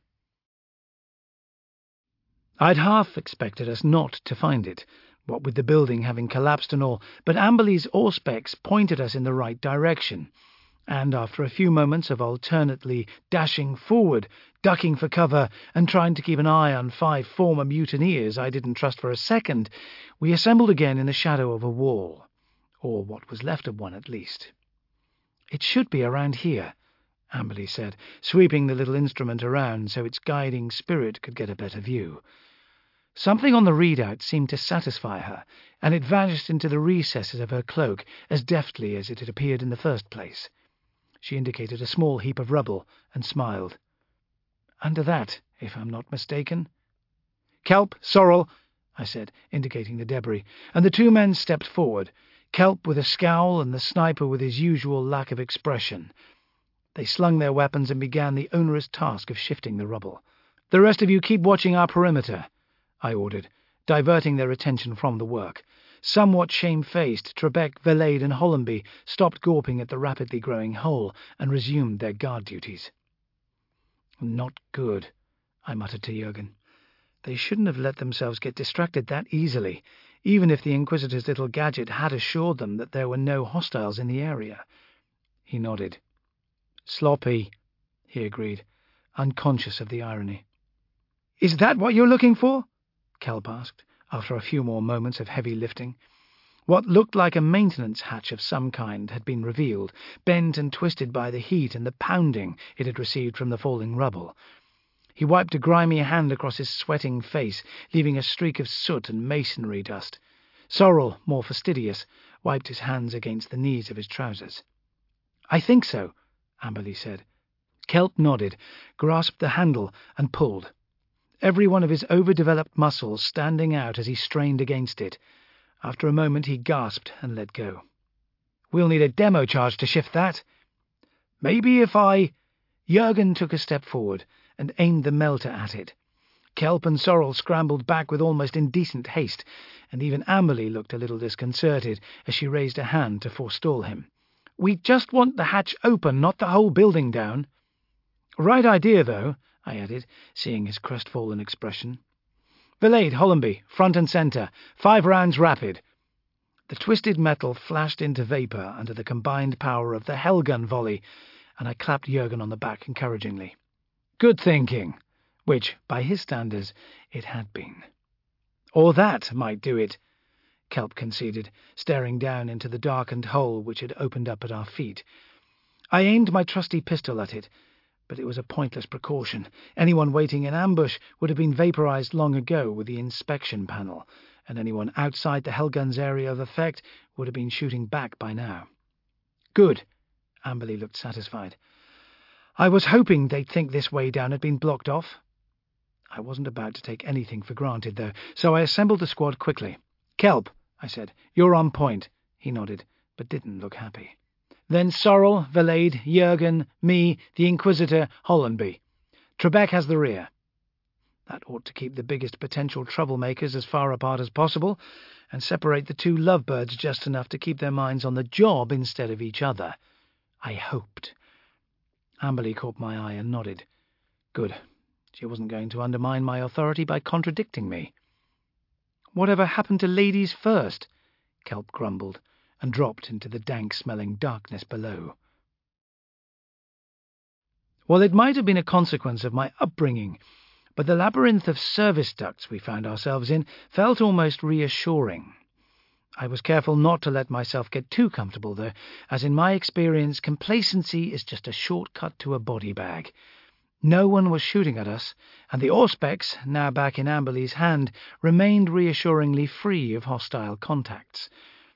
I'd half expected us not to find it, what with the building having collapsed and all, but Amberley's auspex pointed us in the right direction, and after a few moments of alternately dashing forward, ducking for cover, and trying to keep an eye on 5 former mutineers I didn't trust for a second, we assembled again in the shadow of a wall, or what was left of one at least. "It should be around here," Amberley said, sweeping the little instrument around so its guiding spirit could get a better view. Something on the readout seemed to satisfy her, and it vanished into the recesses of her cloak as deftly as it had appeared in the first place. She indicated a small heap of rubble and smiled. "Under that, if I'm not mistaken." "Kelp, Sorrel," I said, indicating the debris, and the 2 men stepped forward, Kelp with a scowl and the sniper with his usual lack of expression. They slung their weapons and began the onerous task of shifting the rubble. "The rest of you keep watching our perimeter," I ordered, diverting their attention from the work. Somewhat shamefaced, Trebek, Valade, and Hollenby stopped gawping at the rapidly growing hole and resumed their guard duties. "Not good," I muttered to Jurgen. They shouldn't have let themselves get distracted that easily, even if the Inquisitor's little gadget had assured them that there were no hostiles in the area. He nodded. "Sloppy," he agreed, unconscious of the irony. "Is that what you're looking for?" Kelp asked, after a few more moments of heavy lifting. What looked like a maintenance hatch of some kind had been revealed, bent and twisted by the heat and the pounding it had received from the falling rubble. He wiped a grimy hand across his sweating face, leaving a streak of soot and masonry dust. Sorrel, more fastidious, wiped his hands against the knees of his trousers. "I think so," Amberley said. Kelp nodded, grasped the handle, and pulled, every one of his overdeveloped muscles standing out as he strained against it. After a moment he gasped and let go. "We'll need a demo charge to shift that." "Maybe if I—" Jurgen took a step forward and aimed the melter at it. Kelp and Sorrel scrambled back with almost indecent haste, and even Amberley looked a little disconcerted as she raised a hand to forestall him. "We just want the hatch open, not the whole building down." "Right idea, though," I added, seeing his crestfallen expression. "Valade, Hollenby, front and centre. 5 rounds rapid." The twisted metal flashed into vapour under the combined power of the Hellgun volley, and I clapped Jurgen on the back encouragingly. Good thinking, which, by his standards, it had been. "Or that might do it," Kelp conceded, staring down into the darkened hole which had opened up at our feet. I aimed my trusty pistol at it, but it was a pointless precaution. Anyone waiting in ambush would have been vaporized long ago with the inspection panel, and anyone outside the Hellgun's area of effect would have been shooting back by now. "Good." Amberley looked satisfied. "I was hoping they'd think this way down had been blocked off." I wasn't about to take anything for granted, though, so I assembled the squad quickly. "Kelp," I said, "you're on point." He nodded, but didn't look happy. "Then Sorrel, Valade, Jurgen, me, the Inquisitor, Hollenby. Trebek has the rear." That ought to keep the biggest potential troublemakers as far apart as possible, and separate the two lovebirds just enough to keep their minds on the job instead of each other. I hoped. Amberley caught my eye and nodded. Good. She wasn't going to undermine my authority by contradicting me. "Whatever happened to ladies first?" Kelp grumbled, and dropped into the dank-smelling darkness below. Well, it might have been a consequence of my upbringing, but the labyrinth of service ducts we found ourselves in felt almost reassuring. I was careful not to let myself get too comfortable, though, as in my experience, complacency is just a shortcut to a body bag. No one was shooting at us, and the Auspex, now back in Amberley's hand, remained reassuringly free of hostile contacts,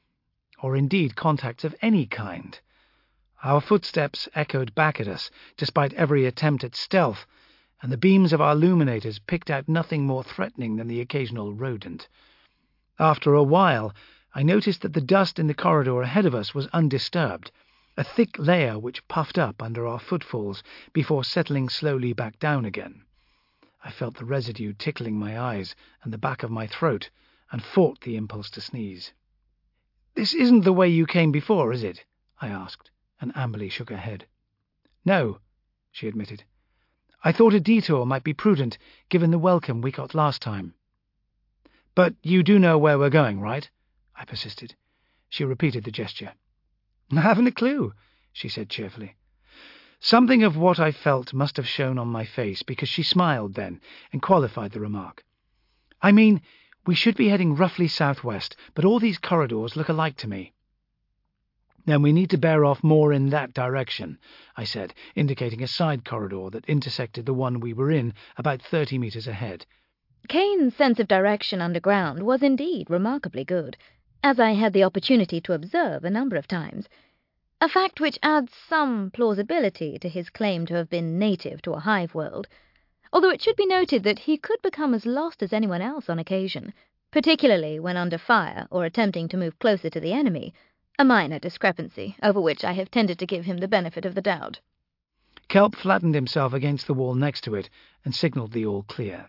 or indeed contacts of any kind. Our footsteps echoed back at us, despite every attempt at stealth, and the beams of our illuminators picked out nothing more threatening than the occasional rodent. After a while, I noticed that the dust in the corridor ahead of us was undisturbed, a thick layer which puffed up under our footfalls before settling slowly back down again. I felt the residue tickling my eyes and the back of my throat, and fought the impulse to sneeze. "This isn't the way you came before, is it?" I asked, and Amberley shook her head. "No," she admitted. "I thought a detour might be prudent, given the welcome we got last time." "But you do know where we're going, right?" I persisted. She repeated the gesture. "I haven't a clue," she said cheerfully. Something of what I felt must have shown on my face, because she smiled then and qualified the remark. "I mean, we should be heading roughly southwest, but all these corridors look alike to me." "Then we need to bear off more in that direction," I said, indicating a side corridor that intersected the one we were in about 30 meters ahead. Kane's sense of direction underground was indeed remarkably good, as I had the opportunity to observe a number of times, a fact which adds some plausibility to his claim to have been native to a hive world, although it should be noted that he could become as lost as anyone else on occasion, particularly when under fire or attempting to move closer to the enemy, a minor discrepancy over which I have tended to give him the benefit of the doubt. Kelp flattened himself against the wall next to it and signalled the all clear.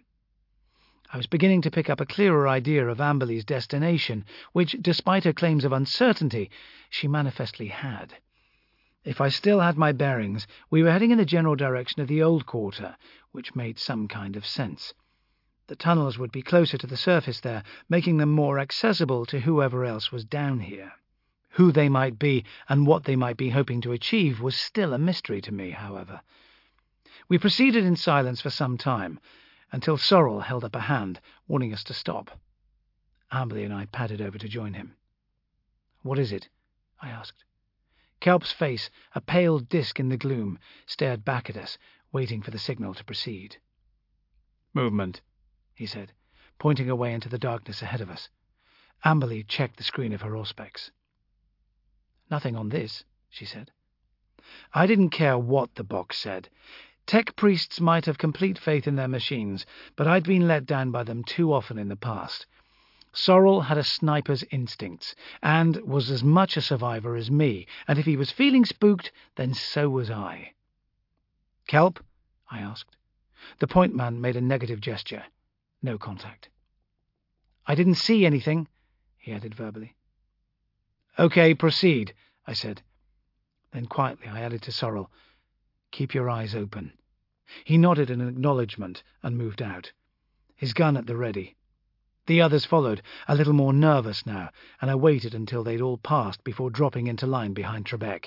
I was beginning to pick up a clearer idea of Amberley's destination, which, despite her claims of uncertainty, she manifestly had. If I still had my bearings, we were heading in the general direction of the old quarter, which made some kind of sense. The tunnels would be closer to the surface there, making them more accessible to whoever else was down here. Who they might be and what they might be hoping to achieve was still a mystery to me, however. We proceeded in silence for some time, until Sorrel held up a hand, warning us to stop. Amberley and I padded over to join him. "What is it?" I asked. Kelp's face, a pale disk in the gloom, stared back at us, waiting for the signal to proceed. "Movement," he said, pointing away into the darkness ahead of us. Amberley checked the screen of her auspex. "Nothing on this," she said. I didn't care what the box said. Tech priests might have complete faith in their machines, but I'd been let down by them too often in the past. Sorrel had a sniper's instincts, and was as much a survivor as me, and if he was feeling spooked, then so was I. "Kelp?" I asked. The point man made a negative gesture. No contact. "I didn't see anything," he added verbally. "Okay, proceed," I said. Then quietly I added to Sorrel, "Keep your eyes open." He nodded in acknowledgement and moved out, his gun at the ready. The others followed, a little more nervous now, and I waited until they'd all passed before dropping into line behind Trebek.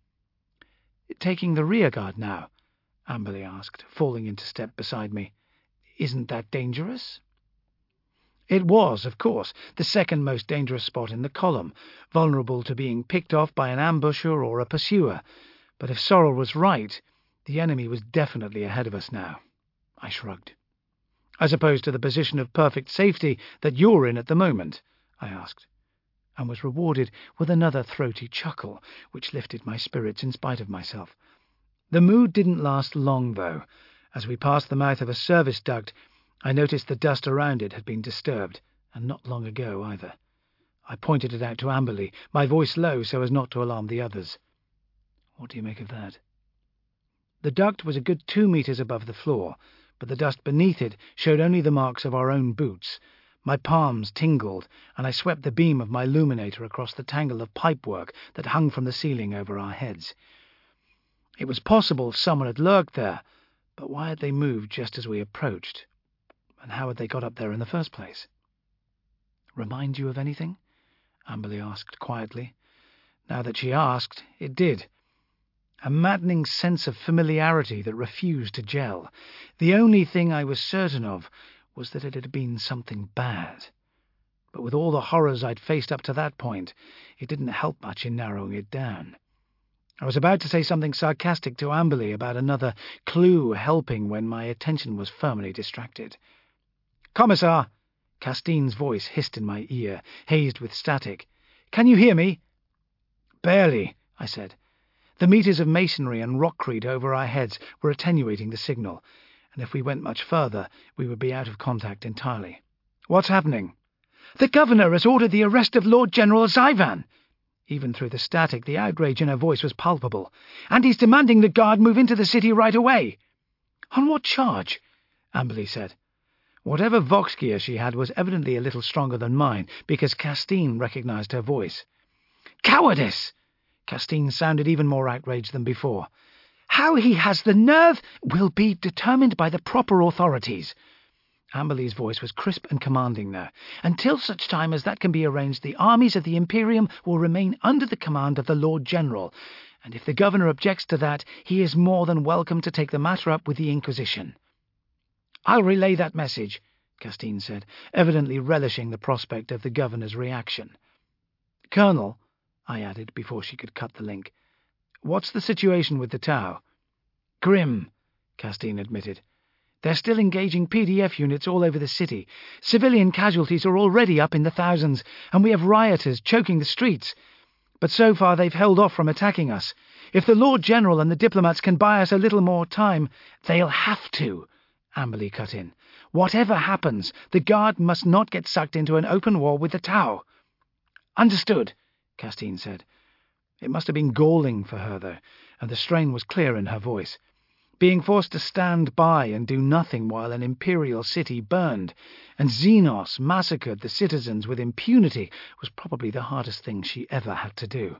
"Taking the rear guard now?" Amberley asked, falling into step beside me. "Isn't that dangerous?" It was, of course, the second most dangerous spot in the column, vulnerable to being picked off by an ambusher or a pursuer. But if Sorrel was right, the enemy was definitely ahead of us now. I shrugged. "As opposed to the position of perfect safety that you're in at the moment?" I asked, and was rewarded with another throaty chuckle, which lifted my spirits in spite of myself. The mood didn't last long, though. As we passed the mouth of a service duct, I noticed the dust around it had been disturbed, and not long ago either. I pointed it out to Amberley, my voice low so as not to alarm the others. "What do you make of that?" The duct was a good 2 meters above the floor, but the dust beneath it showed only the marks of our own boots. My palms tingled, and I swept the beam of my illuminator across the tangle of pipework that hung from the ceiling over our heads. It was possible someone had lurked there, but why had they moved just as we approached? And how had they got up there in the first place? "Remind you of anything?" Amberley asked quietly. Now that she asked, it did. A maddening sense of familiarity that refused to gel. The only thing I was certain of was that it had been something bad. But with all the horrors I'd faced up to that point, it didn't help much in narrowing it down. I was about to say something sarcastic to Amberley about another clue helping when my attention was firmly distracted. "Commissar!" Castine's voice hissed in my ear, hazed with static. "Can you hear me?" "Barely," I said. The meters of masonry and rockcrete over our heads were attenuating the signal, and if we went much further, we would be out of contact entirely. "What's happening?" "The governor has ordered the arrest of Lord General Zyvan." Even through the static, the outrage in her voice was palpable. "And he's demanding the guard move into the city right away." "On what charge?" Amberley said. Whatever vox gear she had was evidently a little stronger than mine, because Castine recognized her voice. "Cowardice!" Castine sounded even more outraged than before. "How he has the nerve will be determined by the proper authorities." Amberley's voice was crisp and commanding now. "Until such time as that can be arranged, the armies of the Imperium will remain under the command of the Lord General, and if the governor objects to that, he is more than welcome to take the matter up with the Inquisition." "I'll relay that message," Castine said, evidently relishing the prospect of the governor's reaction. "Colonel," I added before she could cut the link, "what's the situation with the Tau?" "Grim," Castine admitted. "They're still engaging PDF units all over the city. Civilian casualties are already up in the thousands, and we have rioters choking the streets. But so far they've held off from attacking us. If the Lord General and the diplomats can buy us a little more time, they'll have to," Amberley cut in. "Whatever happens, the Guard must not get sucked into an open war with the Tau." "Understood," Castine said. It must have been galling for her, though, and the strain was clear in her voice. Being forced to stand by and do nothing while an imperial city burned, and Xenos massacred the citizens with impunity, was probably the hardest thing she ever had to do.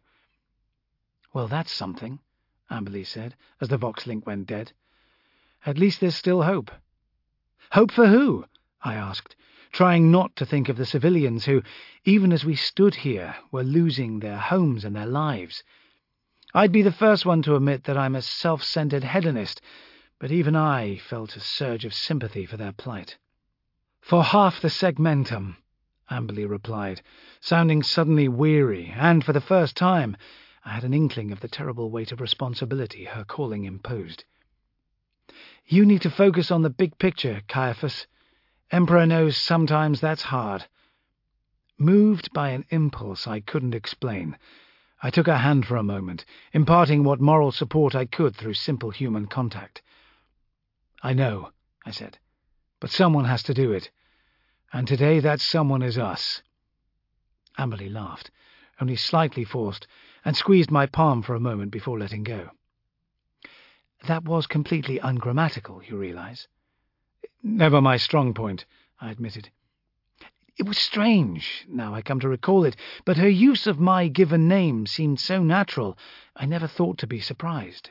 "Well, that's something," Amberley said, as the Vox link went dead. "At least there's still hope." "Hope for who?" I asked, trying not to think of the civilians who, even as we stood here, were losing their homes and their lives. I'd be the first one to admit that I'm a self-centered hedonist, but even I felt a surge of sympathy for their plight. "For half the segmentum," Amberley replied, sounding suddenly weary, and for the first time I had an inkling of the terrible weight of responsibility her calling imposed. "You need to focus on the big picture, Caiaphas. Emperor knows sometimes that's hard." Moved by an impulse I couldn't explain, I took her hand for a moment, imparting what moral support I could through simple human contact. "I know," I said, "but someone has to do it. And today that someone is us." Amberley laughed, only slightly forced, and squeezed my palm for a moment before letting go. "That was completely ungrammatical, you realize." "Never my strong point," I admitted. It was strange, now I come to recall it, but her use of my given name seemed so natural, I never thought to be surprised.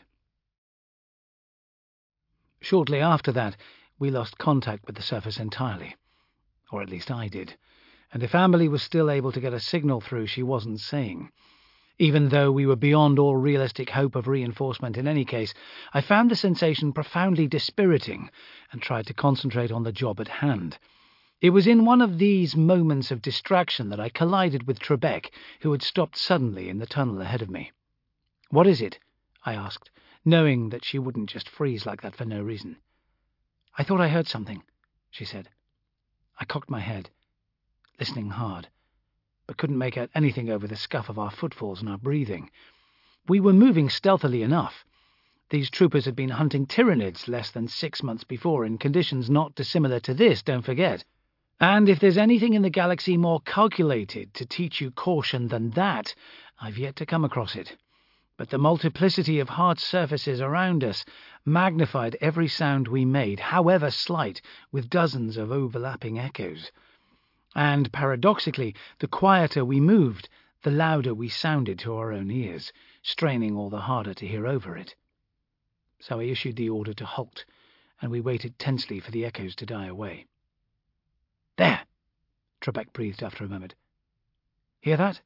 Shortly after that, we lost contact with the surface entirely. Or at least I did. And if Amberley was still able to get a signal through, she wasn't saying. Even though we were beyond all realistic hope of reinforcement in any case, I found the sensation profoundly dispiriting and tried to concentrate on the job at hand. It was in one of these moments of distraction that I collided with Trebek, who had stopped suddenly in the tunnel ahead of me. "What is it?" I asked, knowing that she wouldn't just freeze like that for no reason. "I thought I heard something," she said. I cocked my head, listening hard, but couldn't make out anything over the scuff of our footfalls and our breathing. We were moving stealthily enough. These troopers had been hunting Tyranids less than 6 months before in conditions not dissimilar to this, don't forget. And if there's anything in the galaxy more calculated to teach you caution than that, I've yet to come across it. But the multiplicity of hard surfaces around us magnified every sound we made, however slight, with dozens of overlapping echoes. And paradoxically, the quieter we moved, the louder we sounded to our own ears, straining all the harder to hear over it. So I issued the order to halt, and we waited tensely for the echoes to die away. "There!" Trebek breathed after a moment. "Hear that?"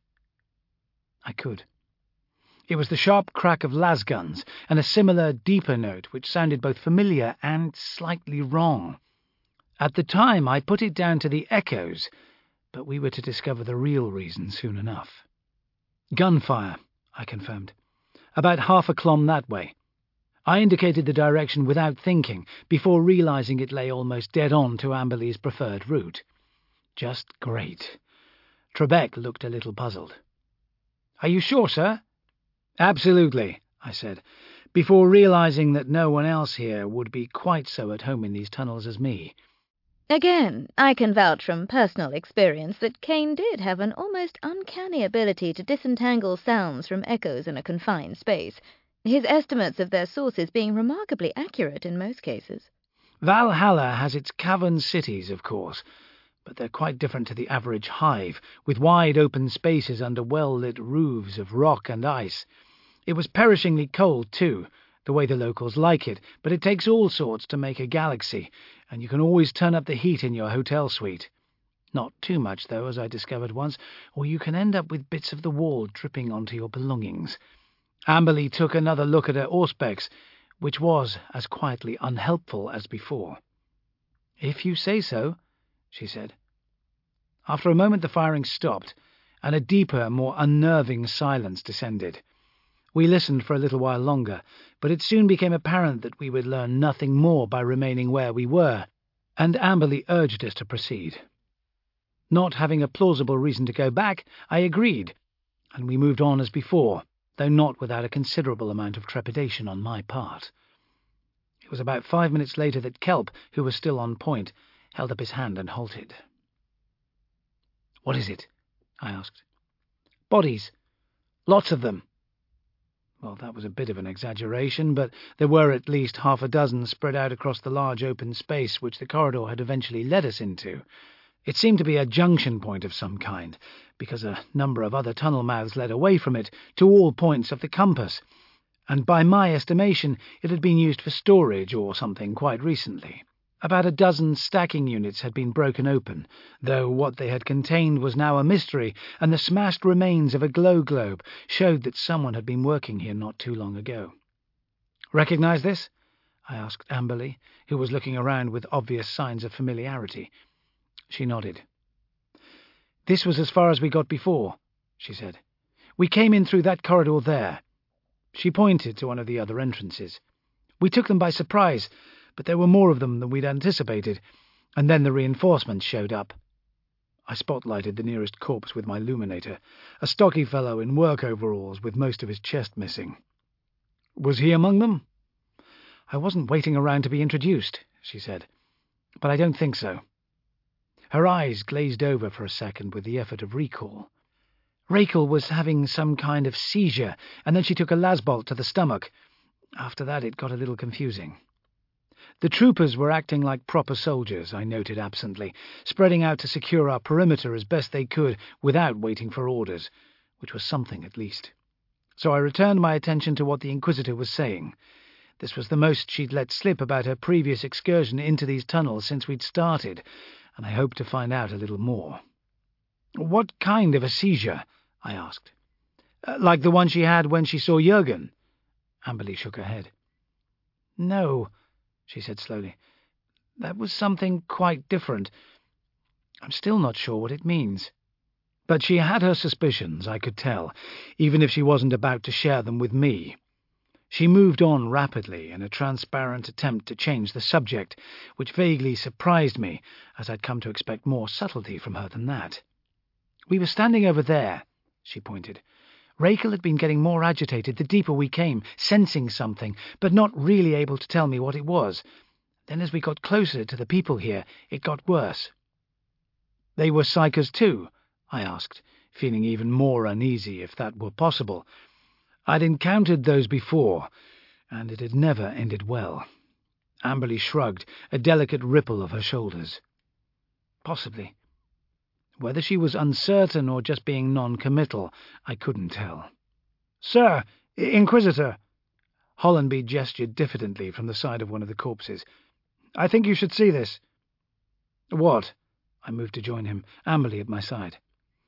I could. It was the sharp crack of lasguns, and a similar, deeper note which sounded both familiar and slightly wrong. At the time, I put it down to the echoes, but we were to discover the real reason soon enough. "Gunfire," I confirmed. "About half a clom that way." I indicated the direction without thinking, before realizing it lay almost dead on to Amberley's preferred route. Just great. Trebek looked a little puzzled. "Are you sure, sir?" "Absolutely," I said, before realizing that no one else here would be quite so at home in these tunnels as me. Again, I can vouch from personal experience that Kane did have an almost uncanny ability to disentangle sounds from echoes in a confined space, his estimates of their sources being remarkably accurate in most cases. Valhalla has its cavern cities, of course, but they're quite different to the average hive, with wide open spaces under well-lit roofs of rock and ice. It was perishingly cold, too, the way the locals like it, but it takes all sorts to make a galaxy, and you can always turn up the heat in your hotel suite. Not too much, though, as I discovered once, or you can end up with bits of the wall dripping onto your belongings. Amberley took another look at her auspex, which was as quietly unhelpful as before. "If you say so," she said. After a moment the firing stopped, and a deeper, more unnerving silence descended. We listened for a little while longer, but it soon became apparent that we would learn nothing more by remaining where we were, and Amberley urged us to proceed. Not having a plausible reason to go back, I agreed, and we moved on as before, though not without a considerable amount of trepidation on my part. It was about 5 minutes later that Kelp, who was still on point, held up his hand and halted. "What is it?" I asked. "Bodies. Lots of them." Well, that was a bit of an exaggeration, but there were at least half a dozen spread out across the large open space which the corridor had eventually led us into. It seemed to be a junction point of some kind, because a number of other tunnel mouths led away from it to all points of the compass, and by my estimation it had been used for storage or something quite recently. About a dozen stacking units had been broken open, though what they had contained was now a mystery, and the smashed remains of a glow globe showed that someone had been working here not too long ago. "Recognize this?" I asked Amberley, who was looking around with obvious signs of familiarity. She nodded. "This was as far as we got before," she said. "We came in through that corridor there." She pointed to one of the other entrances. "We took them by surprise, but there were more of them than we'd anticipated, and then the reinforcements showed up." I spotlighted the nearest corpse with my luminator, a stocky fellow in work overalls with most of his chest missing. "Was he among them?" "I wasn't waiting around to be introduced," she said, "but I don't think so." Her eyes glazed over for a second with the effort of recall. "Rakel was having some kind of seizure, and then she took a lasbolt to the stomach. After that it got a little confusing." The troopers were acting like proper soldiers, I noted absently, spreading out to secure our perimeter as best they could without waiting for orders, which was something at least. So I returned my attention to what the Inquisitor was saying. This was the most she'd let slip about her previous excursion into these tunnels since we'd started, and I hoped to find out a little more. "What kind of a seizure?" I asked. "Like the one she had when she saw Jurgen?" Amberley shook her head. "No," she said slowly. "That was something quite different. I'm still not sure what it means." But she had her suspicions, I could tell, even if she wasn't about to share them with me. She moved on rapidly in a transparent attempt to change the subject, which vaguely surprised me, as I'd come to expect more subtlety from her than that. "We were standing over there," she pointed. "Rakel had been getting more agitated the deeper we came, sensing something, but not really able to tell me what it was. Then as we got closer to the people here, it got worse." "They were psychers too?" I asked, feeling even more uneasy, if that were possible. I'd encountered those before, and it had never ended well. Amberley shrugged, a delicate ripple of her shoulders. "Possibly." Whether she was uncertain or just being non-committal, I couldn't tell. "Sir, Inquisitor!" Hollenby gestured diffidently from the side of one of the corpses. "I think you should see this." "What?" I moved to join him, Amberley at my side.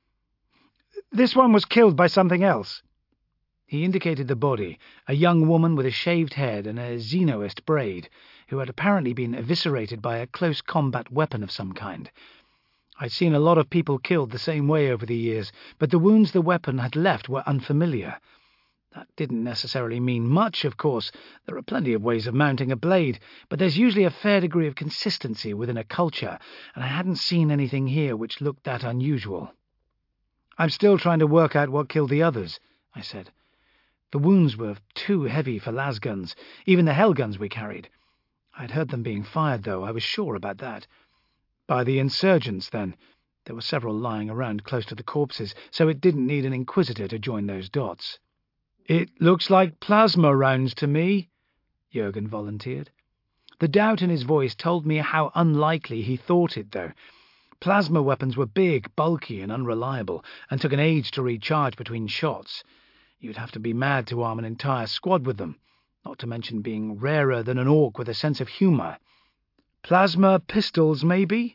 "This one was killed by something else." He indicated the body, a young woman with a shaved head and a Xenoist braid, who had apparently been eviscerated by a close combat weapon of some kind. I'd seen a lot of people killed the same way over the years, but the wounds the weapon had left were unfamiliar. That didn't necessarily mean much, of course. There are plenty of ways of mounting a blade, but there's usually a fair degree of consistency within a culture, and I hadn't seen anything here which looked that unusual. "I'm still trying to work out what killed the others," I said. "The wounds were too heavy for lasguns, even the hellguns we carried. I'd heard them being fired, though, I was sure about that. By the insurgents, then. There were several lying around close to the corpses, so it didn't need an Inquisitor to join those dots." "It looks like plasma rounds to me," Jurgen volunteered. The doubt in his voice told me how unlikely he thought it, though. Plasma weapons were big, bulky, and unreliable, and took an age to recharge between shots. You'd have to be mad to arm an entire squad with them, not to mention being rarer than an orc with a sense of humour. "Plasma pistols, maybe?"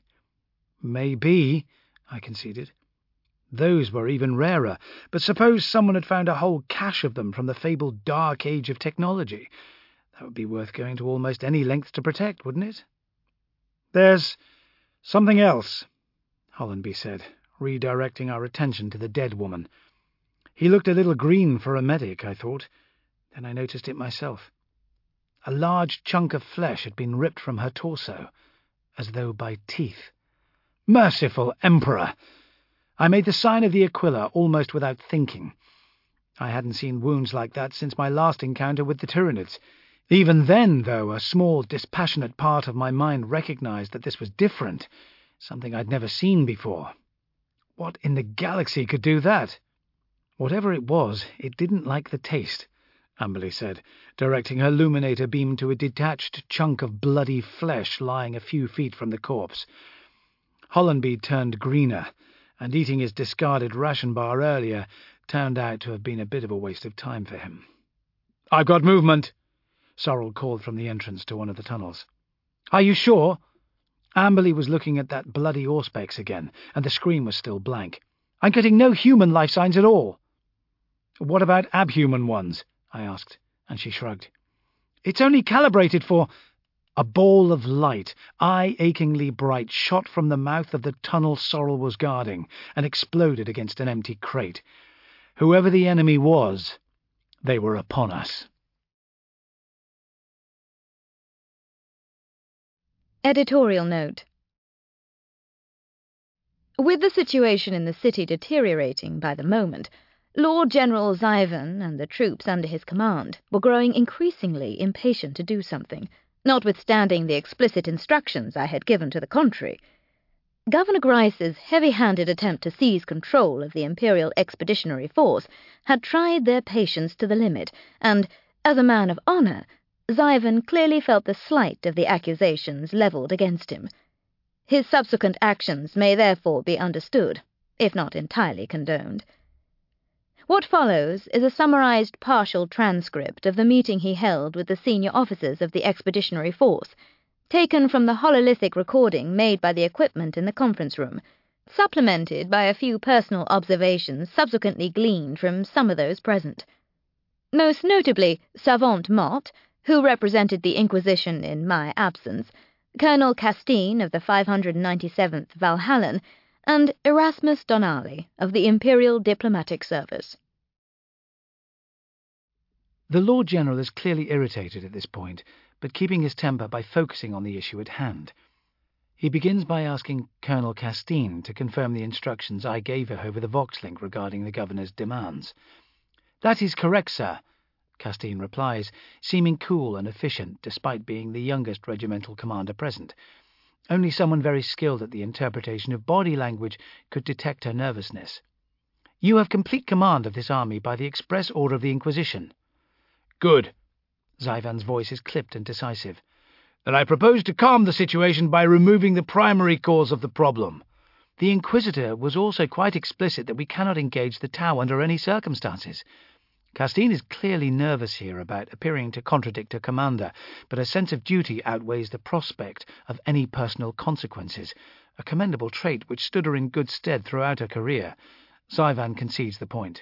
"Maybe," I conceded. Those were even rarer, but suppose someone had found a whole cache of them from the fabled Dark Age of technology. That would be worth going to almost any length to protect, wouldn't it? "There's something else," Hollenby said, redirecting our attention to the dead woman. He looked a little green for a medic, I thought. Then I noticed it myself. A large chunk of flesh had been ripped from her torso, as though by teeth. Merciful Emperor! I made the sign of the Aquila almost without thinking. I hadn't seen wounds like that since my last encounter with the Tyranids. Even then, though, a small, dispassionate part of my mind recognized that this was different, something I'd never seen before. What in the galaxy could do that? "Whatever it was, it didn't like the taste," Amberley said, directing her luminator beam to a detached chunk of bloody flesh lying a few feet from the corpse. Hollenby turned greener, and eating his discarded ration bar earlier turned out to have been a bit of a waste of time for him. "I've got movement," Sorrel called from the entrance to one of the tunnels. "Are you sure?" Amberley was looking at that bloody Auspex again, and the screen was still blank. "I'm getting no human life signs at all." "What about abhuman ones?" I asked, and she shrugged. "It's only calibrated for—" A ball of light, eye-achingly bright, shot from the mouth of the tunnel Sorrel was guarding and exploded against an empty crate. Whoever the enemy was, they were upon us. Editorial note. With the situation in the city deteriorating by the moment, Lord General Zyvan and the troops under his command were growing increasingly impatient to do something, notwithstanding the explicit instructions I had given to the contrary. Governor Grice's heavy-handed attempt to seize control of the Imperial Expeditionary Force had tried their patience to the limit, and, as a man of honour, Zyvan clearly felt the slight of the accusations levelled against him. His subsequent actions may therefore be understood, if not entirely condoned. What follows is a summarized partial transcript of the meeting he held with the senior officers of the Expeditionary Force, taken from the hololithic recording made by the equipment in the conference room, supplemented by a few personal observations subsequently gleaned from some of those present. Most notably, Savant Mott, who represented the Inquisition in my absence, Colonel Castine of the 597th Valhallan, and Erasmus Donnelly of the Imperial Diplomatic Service. The Lord General is clearly irritated at this point, but keeping his temper by focusing on the issue at hand. He begins by asking Colonel Castine to confirm the instructions I gave her over the Voxlink regarding the Governor's demands. "That is correct, sir," Castine replies, seeming cool and efficient despite being the youngest regimental commander present. Only someone very skilled at the interpretation of body language could detect her nervousness. "You have complete command of this army by the express order of the Inquisition." "Good." Zyvan's voice is clipped and decisive. "Then I propose to calm the situation by removing the primary cause of the problem. The Inquisitor was also quite explicit that we cannot engage the Tau under any circumstances." Castine is clearly nervous here about appearing to contradict her commander, but her sense of duty outweighs the prospect of any personal consequences, a commendable trait which stood her in good stead throughout her career. Zyvan concedes the point.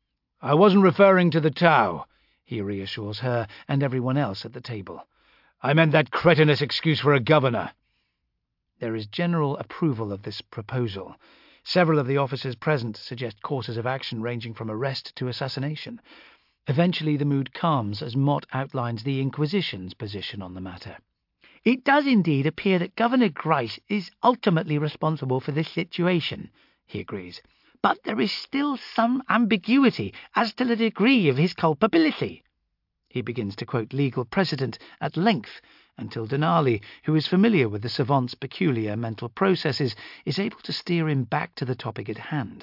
"I wasn't referring to the Tau," he reassures her and everyone else at the table. "I meant that cretinous excuse for a governor." There is general approval of this proposal. Several of the officers present suggest courses of action ranging from arrest to assassination. Eventually the mood calms as Mott outlines the Inquisition's position on the matter. "It does indeed appear that Governor Grice is ultimately responsible for this situation," he agrees, "but there is still some ambiguity as to the degree of his culpability." He begins to quote legal precedent at length, until Denali, who is familiar with the savant's peculiar mental processes, is able to steer him back to the topic at hand.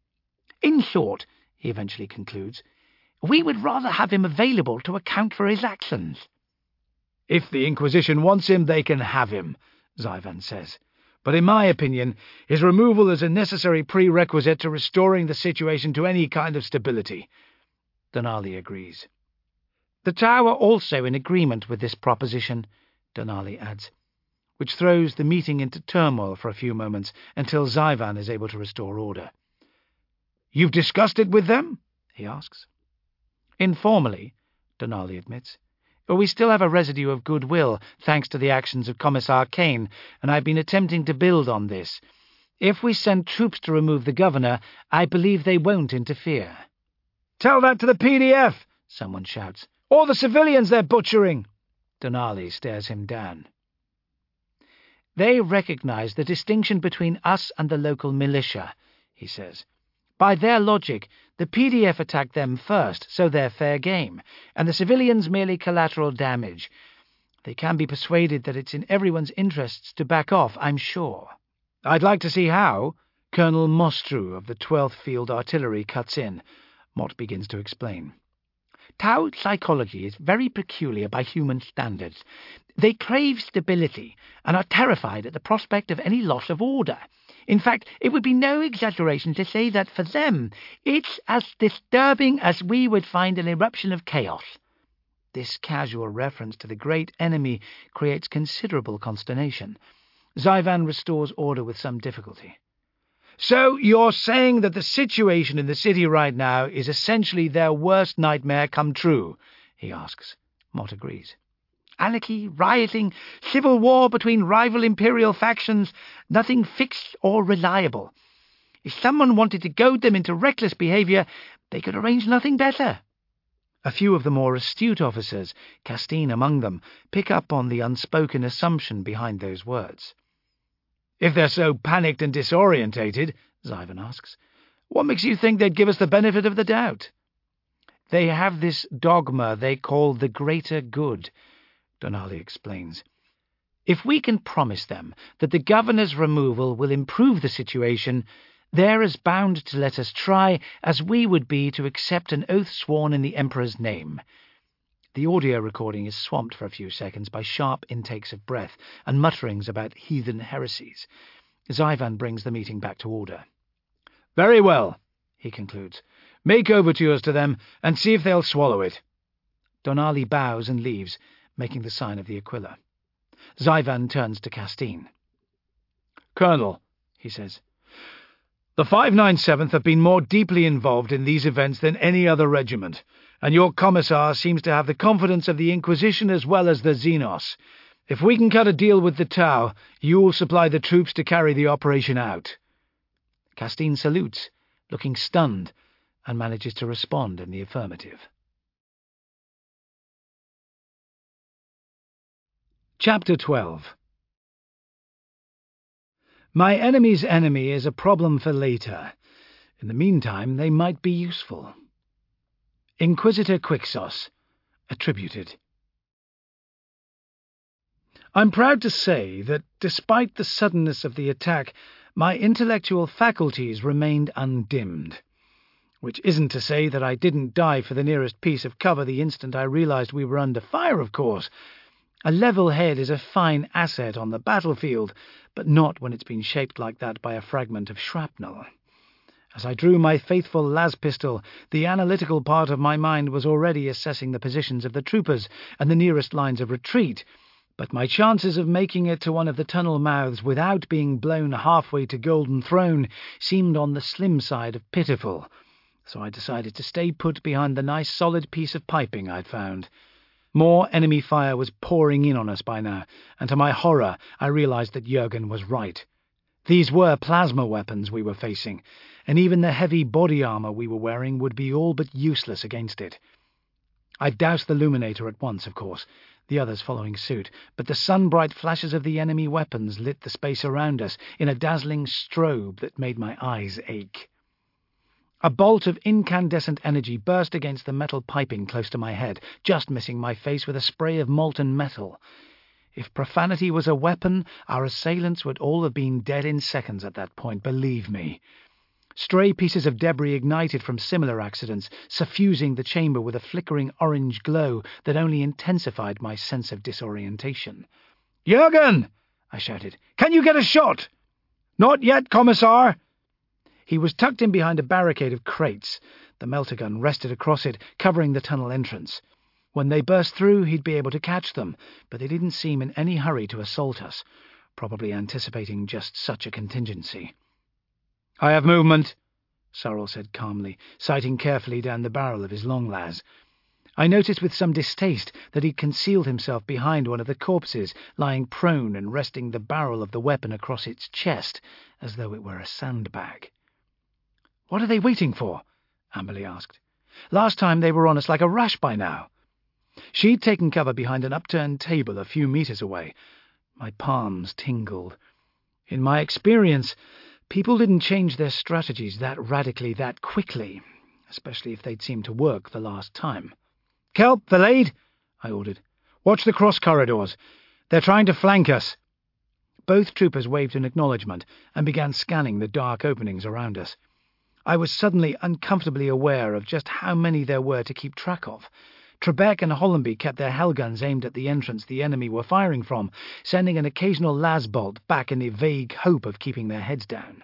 "In short," he eventually concludes, "we would rather have him available to account for his actions." "If the Inquisition wants him, they can have him," Zyvan says. "But in my opinion, his removal is a necessary prerequisite to restoring the situation to any kind of stability." Denali agrees. "The Tau are also in agreement with this proposition," Denali adds, which throws the meeting into turmoil for a few moments until Zyvan is able to restore order. "You've discussed it with them?" he asks. "Informally," Denali admits. "But we still have a residue of goodwill, thanks to the actions of Commissar Kane, and I've been attempting to build on this. If we send troops to remove the governor, I believe they won't interfere." "Tell that to the PDF," someone shouts. "Or the civilians they're butchering." Denali stares him down. "They recognize the distinction between us and the local militia," he says. "By their logic, the PDF attacked them first, so they're fair game, and the civilians merely collateral damage. They can be persuaded that it's in everyone's interests to back off, I'm sure." "I'd like to see how." Colonel Mostru of the 12th Field Artillery cuts in. Mott begins to explain. "Tau psychology is very peculiar by human standards. They crave stability and are terrified at the prospect of any loss of order. In fact, it would be no exaggeration to say that for them it's as disturbing as we would find an eruption of chaos." This casual reference to the great enemy creates considerable consternation. Zyvan restores order with some difficulty. So you're saying that the situation in the city right now is essentially their worst nightmare come true? He asks. Mott agrees. Anarchy, rioting, civil war between rival imperial factions, nothing fixed or reliable. If someone wanted to goad them into reckless behaviour, they could arrange nothing better. A few of the more astute officers, Castine among them, pick up on the unspoken assumption behind those words. If they're so panicked and disorientated, Zyvan asks, what makes you think they'd give us the benefit of the doubt? They have this dogma they call the greater good, Donali explains. If we can promise them that the governor's removal will improve the situation, they're as bound to let us try as we would be to accept an oath sworn in the Emperor's name. The audio recording is swamped for a few seconds by sharp intakes of breath and mutterings about heathen heresies. Zyvan brings the meeting back to order. Very well, he concludes. Make overtures to them and see if they'll swallow it. Donali bows and leaves, making the sign of the Aquila. Zyvan turns to Castine. Colonel, he says, the 597th have been more deeply involved in these events than any other regiment, and your commissar seems to have the confidence of the Inquisition as well as the Xenos. If we can cut a deal with the Tau, you will supply the troops to carry the operation out. Castine salutes, looking stunned, and manages to respond in the affirmative. Chapter 12. My enemy's enemy is a problem for later. In the meantime, they might be useful. Inquisitor Quixos, attributed. I'm proud to say that, despite the suddenness of the attack, my intellectual faculties remained undimmed. Which isn't to say that I didn't dive for the nearest piece of cover the instant I realized we were under fire, of course. A level head is a fine asset on the battlefield, but not when it's been shaped like that by a fragment of shrapnel. As I drew my faithful las pistol, the analytical part of my mind was already assessing the positions of the troopers and the nearest lines of retreat, but my chances of making it to one of the tunnel mouths without being blown halfway to Golden Throne seemed on the slim side of pitiful, so I decided to stay put behind the nice solid piece of piping I'd found. More enemy fire was pouring in on us by now, and to my horror I realized that Jurgen was right. These were plasma weapons we were facing, and even the heavy body armor we were wearing would be all but useless against it. I doused the Luminator at once, of course, the others following suit, but the sun-bright flashes of the enemy weapons lit the space around us in a dazzling strobe that made my eyes ache. A bolt of incandescent energy burst against the metal piping close to my head, just missing my face with a spray of molten metal. If profanity was a weapon, our assailants would all have been dead in seconds at that point, believe me. Stray pieces of debris ignited from similar accidents, suffusing the chamber with a flickering orange glow that only intensified my sense of disorientation. "Jurgen!" I shouted. "Can you get a shot?" "Not yet, Commissar." He was tucked in behind a barricade of crates. The melter gun rested across it, covering the tunnel entrance. When they burst through, he'd be able to catch them, but they didn't seem in any hurry to assault us, probably anticipating just such a contingency. "I have movement," Sorrel said calmly, sighting carefully down the barrel of his long las. I noticed with some distaste that he'd concealed himself behind one of the corpses, lying prone and resting the barrel of the weapon across its chest, as though it were a sandbag. "What are they waiting for?" Amberley asked. "Last time they were on us like a rash by now." She'd taken cover behind an upturned table a few meters away. My palms tingled. In my experience, people didn't change their strategies that radically, that quickly, especially if they'd seemed to work the last time. "Kelp, Valade," I ordered. "Watch the cross corridors. They're trying to flank us." Both troopers waved in acknowledgement and began scanning the dark openings around us. I was suddenly uncomfortably aware of just how many there were to keep track of. Trebek and Hollenby kept their hellguns aimed at the entrance the enemy were firing from, sending an occasional las bolt back in the vague hope of keeping their heads down.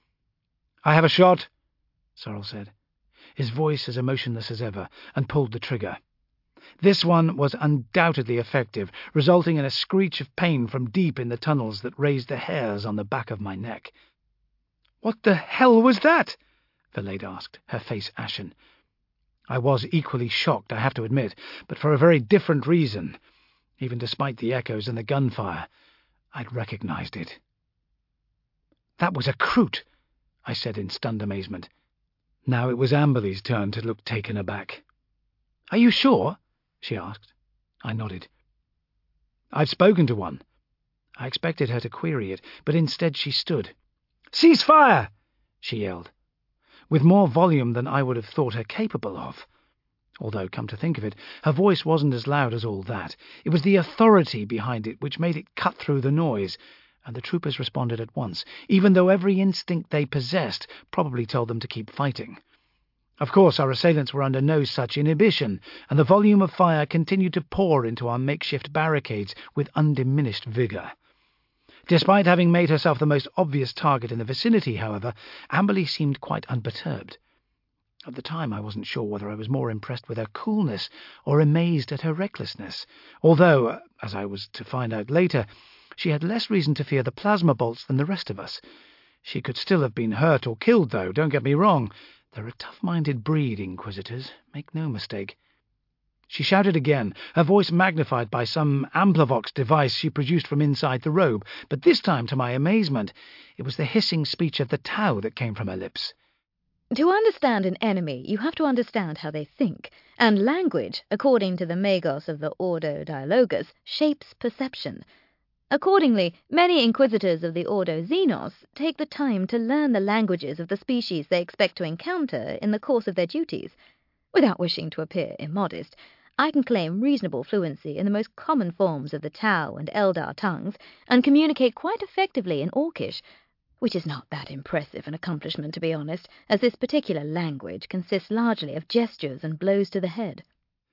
"I have a shot," Sorrel said, his voice as emotionless as ever, and pulled the trigger. This one was undoubtedly effective, resulting in a screech of pain from deep in the tunnels that raised the hairs on the back of my neck. "What the hell was that?" Verlaine asked, her face ashen. I was equally shocked, I have to admit, but for a very different reason. Even despite the echoes and the gunfire, I'd recognized it. "That was a Kroot," I said in stunned amazement. Now it was Amberley's turn to look taken aback. "Are you sure?" she asked. I nodded. "I've spoken to one." I expected her to query it, but instead she stood. "Cease fire!" she yelled, with more volume than I would have thought her capable of. Although, come to think of it, her voice wasn't as loud as all that. It was the authority behind it which made it cut through the noise, and the troopers responded at once, even though every instinct they possessed probably told them to keep fighting. Of course, our assailants were under no such inhibition, and the volume of fire continued to pour into our makeshift barricades with undiminished vigour. Despite having made herself the most obvious target in the vicinity, however, Amberley seemed quite unperturbed. At the time I wasn't sure whether I was more impressed with her coolness or amazed at her recklessness, although, as I was to find out later, she had less reason to fear the plasma bolts than the rest of us. She could still have been hurt or killed, though, don't get me wrong. They're a tough-minded breed, Inquisitors, make no mistake. She shouted again, her voice magnified by some Amplavox device she produced from inside the robe, but this time, to my amazement, it was the hissing speech of the Tau that came from her lips. To understand an enemy, you have to understand how they think, and language, according to the Magos of the Ordo Dialogus, shapes perception. Accordingly, many Inquisitors of the Ordo Xenos take the time to learn the languages of the species they expect to encounter in the course of their duties. Without wishing to appear immodest, I can claim reasonable fluency in the most common forms of the Tau and Eldar tongues, and communicate quite effectively in Orcish, which is not that impressive an accomplishment, to be honest, as this particular language consists largely of gestures and blows to the head.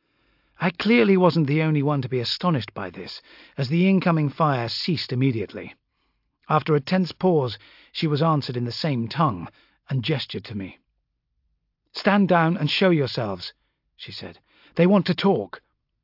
I clearly wasn't the only one to be astonished by this, as the incoming fire ceased immediately. After a tense pause, she was answered in the same tongue, and gestured to me. "Stand down and show yourselves," she said. "They want to talk."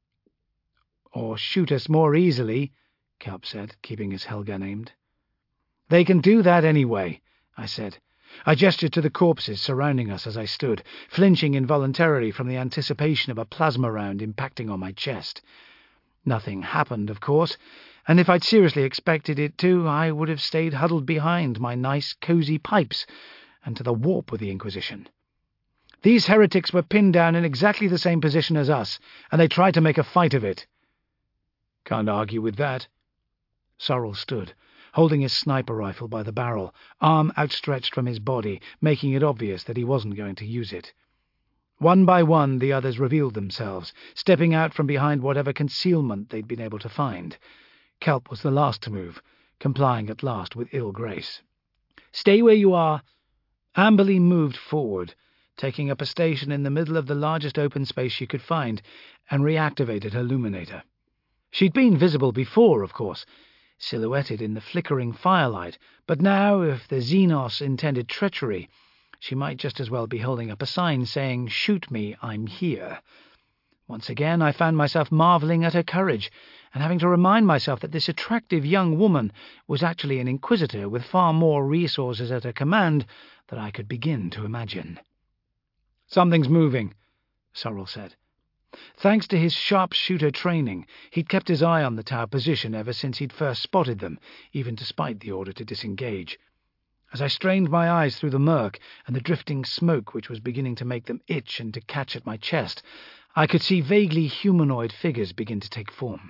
"Or shoot us more easily," Kelp said, keeping his Helgun aimed. "They can do that anyway," I said. I gestured to the corpses surrounding us as I stood, flinching involuntarily from the anticipation of a plasma round impacting on my chest. Nothing happened, of course, and if I'd seriously expected it to, I would have stayed huddled behind my nice, cosy pipes and to the warp with the Inquisition. These heretics were pinned down in exactly the same position as us, and they tried to make a fight of it. "Can't argue with that." Sorrel stood, holding his sniper rifle by the barrel, arm outstretched from his body, making it obvious that he wasn't going to use it. One by one, the others revealed themselves, stepping out from behind whatever concealment they'd been able to find. Kelp was the last to move, complying at last with ill grace. "Stay where you are." Amberley moved forward, taking up a station in the middle of the largest open space she could find, and reactivated her luminator. She'd been visible before, of course, silhouetted in the flickering firelight, but now, if the Xenos intended treachery, she might just as well be holding up a sign saying, "Shoot me, I'm here." Once again I found myself marvelling at her courage, and having to remind myself that this attractive young woman was actually an Inquisitor with far more resources at her command than I could begin to imagine. "Something's moving," Sorrel said. Thanks to his sharpshooter training, he'd kept his eye on the Tau position ever since he'd first spotted them, even despite the order to disengage. As I strained my eyes through the murk and the drifting smoke which was beginning to make them itch and to catch at my chest, I could see vaguely humanoid figures begin to take form.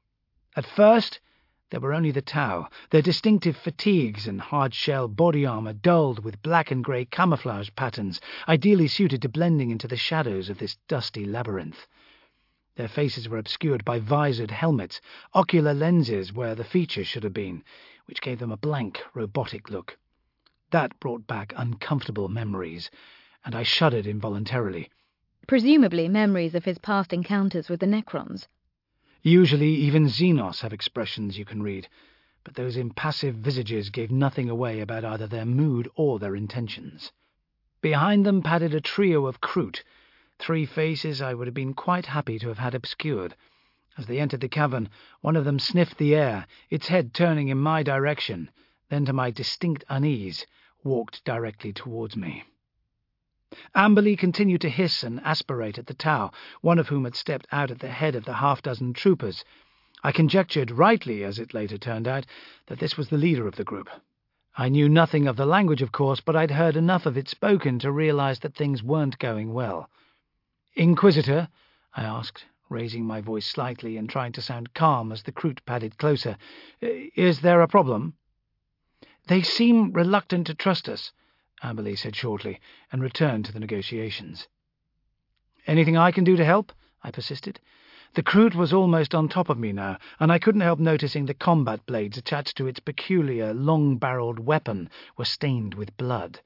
At first, there were only the Tau, their distinctive fatigues and hard-shell body armour dulled with black and grey camouflage patterns, ideally suited to blending into the shadows of this dusty labyrinth. Their faces were obscured by visored helmets, ocular lenses where the features should have been, which gave them a blank, robotic look. That brought back uncomfortable memories, and I shuddered involuntarily. Presumably memories of his past encounters with the Necrons. Usually even Xenos have expressions you can read, but those impassive visages gave nothing away about either their mood or their intentions. Behind them padded a trio of Kroot, 3 faces I would have been quite happy to have had obscured. As they entered the cavern, one of them sniffed the air, its head turning in my direction, then to my distinct unease, walked directly towards me. Amberley continued to hiss and aspirate at the Tau, one of whom had stepped out at the head of the half-dozen troopers. I conjectured, rightly as it later turned out, that this was the leader of the group. I knew nothing of the language, of course, but I'd heard enough of it spoken to realize that things weren't going well. "Inquisitor?" I asked, raising my voice slightly and trying to sound calm as the Kroot padded closer. "Is there a problem?" "They seem reluctant to trust us," Amberley said shortly, and returned to the negotiations. "Anything I can do to help?" I persisted. The Kroot was almost on top of me now, and I couldn't help noticing the combat blades attached to its peculiar, long-barreled weapon were stained with blood.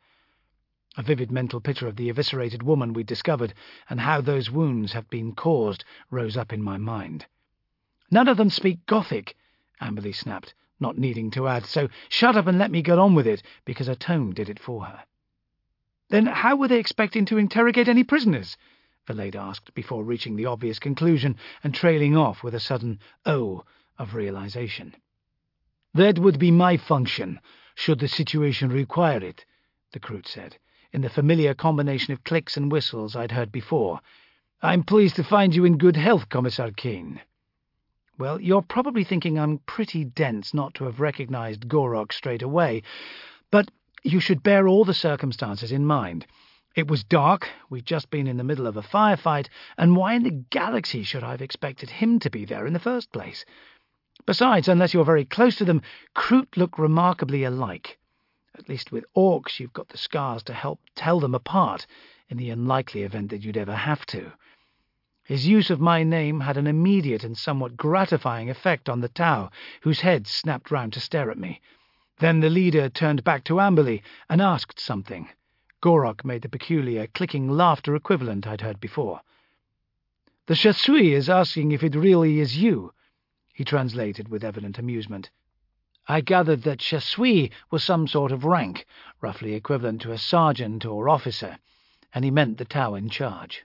A vivid mental picture of the eviscerated woman we'd discovered, and how those wounds had been caused, rose up in my mind. "None of them speak Gothic," Amberley snapped, not needing to add, so shut up and let me get on with it, because her tone did it for her. "Then how were they expecting to interrogate any prisoners?" Verlaine asked, before reaching the obvious conclusion and trailing off with a sudden "oh" of realization. "That would be my function, should the situation require it," the Kroot said, in the familiar combination of clicks and whistles I'd heard before. "I'm pleased to find you in good health, Commissar Kane." Well, you're probably thinking I'm pretty dense not to have recognized Gorok straight away, but you should bear all the circumstances in mind. It was dark, we'd just been in the middle of a firefight, and why in the galaxy should I have expected him to be there in the first place? Besides, unless you're very close to them, Kroot look remarkably alike. At least with orcs you've got the scars to help tell them apart, in the unlikely event that you'd ever have to. His use of my name had an immediate and somewhat gratifying effect on the Tau, whose heads snapped round to stare at me. Then the leader turned back to Amberley and asked something. Gorok made the peculiar clicking laughter equivalent I'd heard before. "The Chasui is asking if it really is you," he translated with evident amusement. I gathered that Chasui was some sort of rank, roughly equivalent to a sergeant or officer, and he meant the Tau in charge.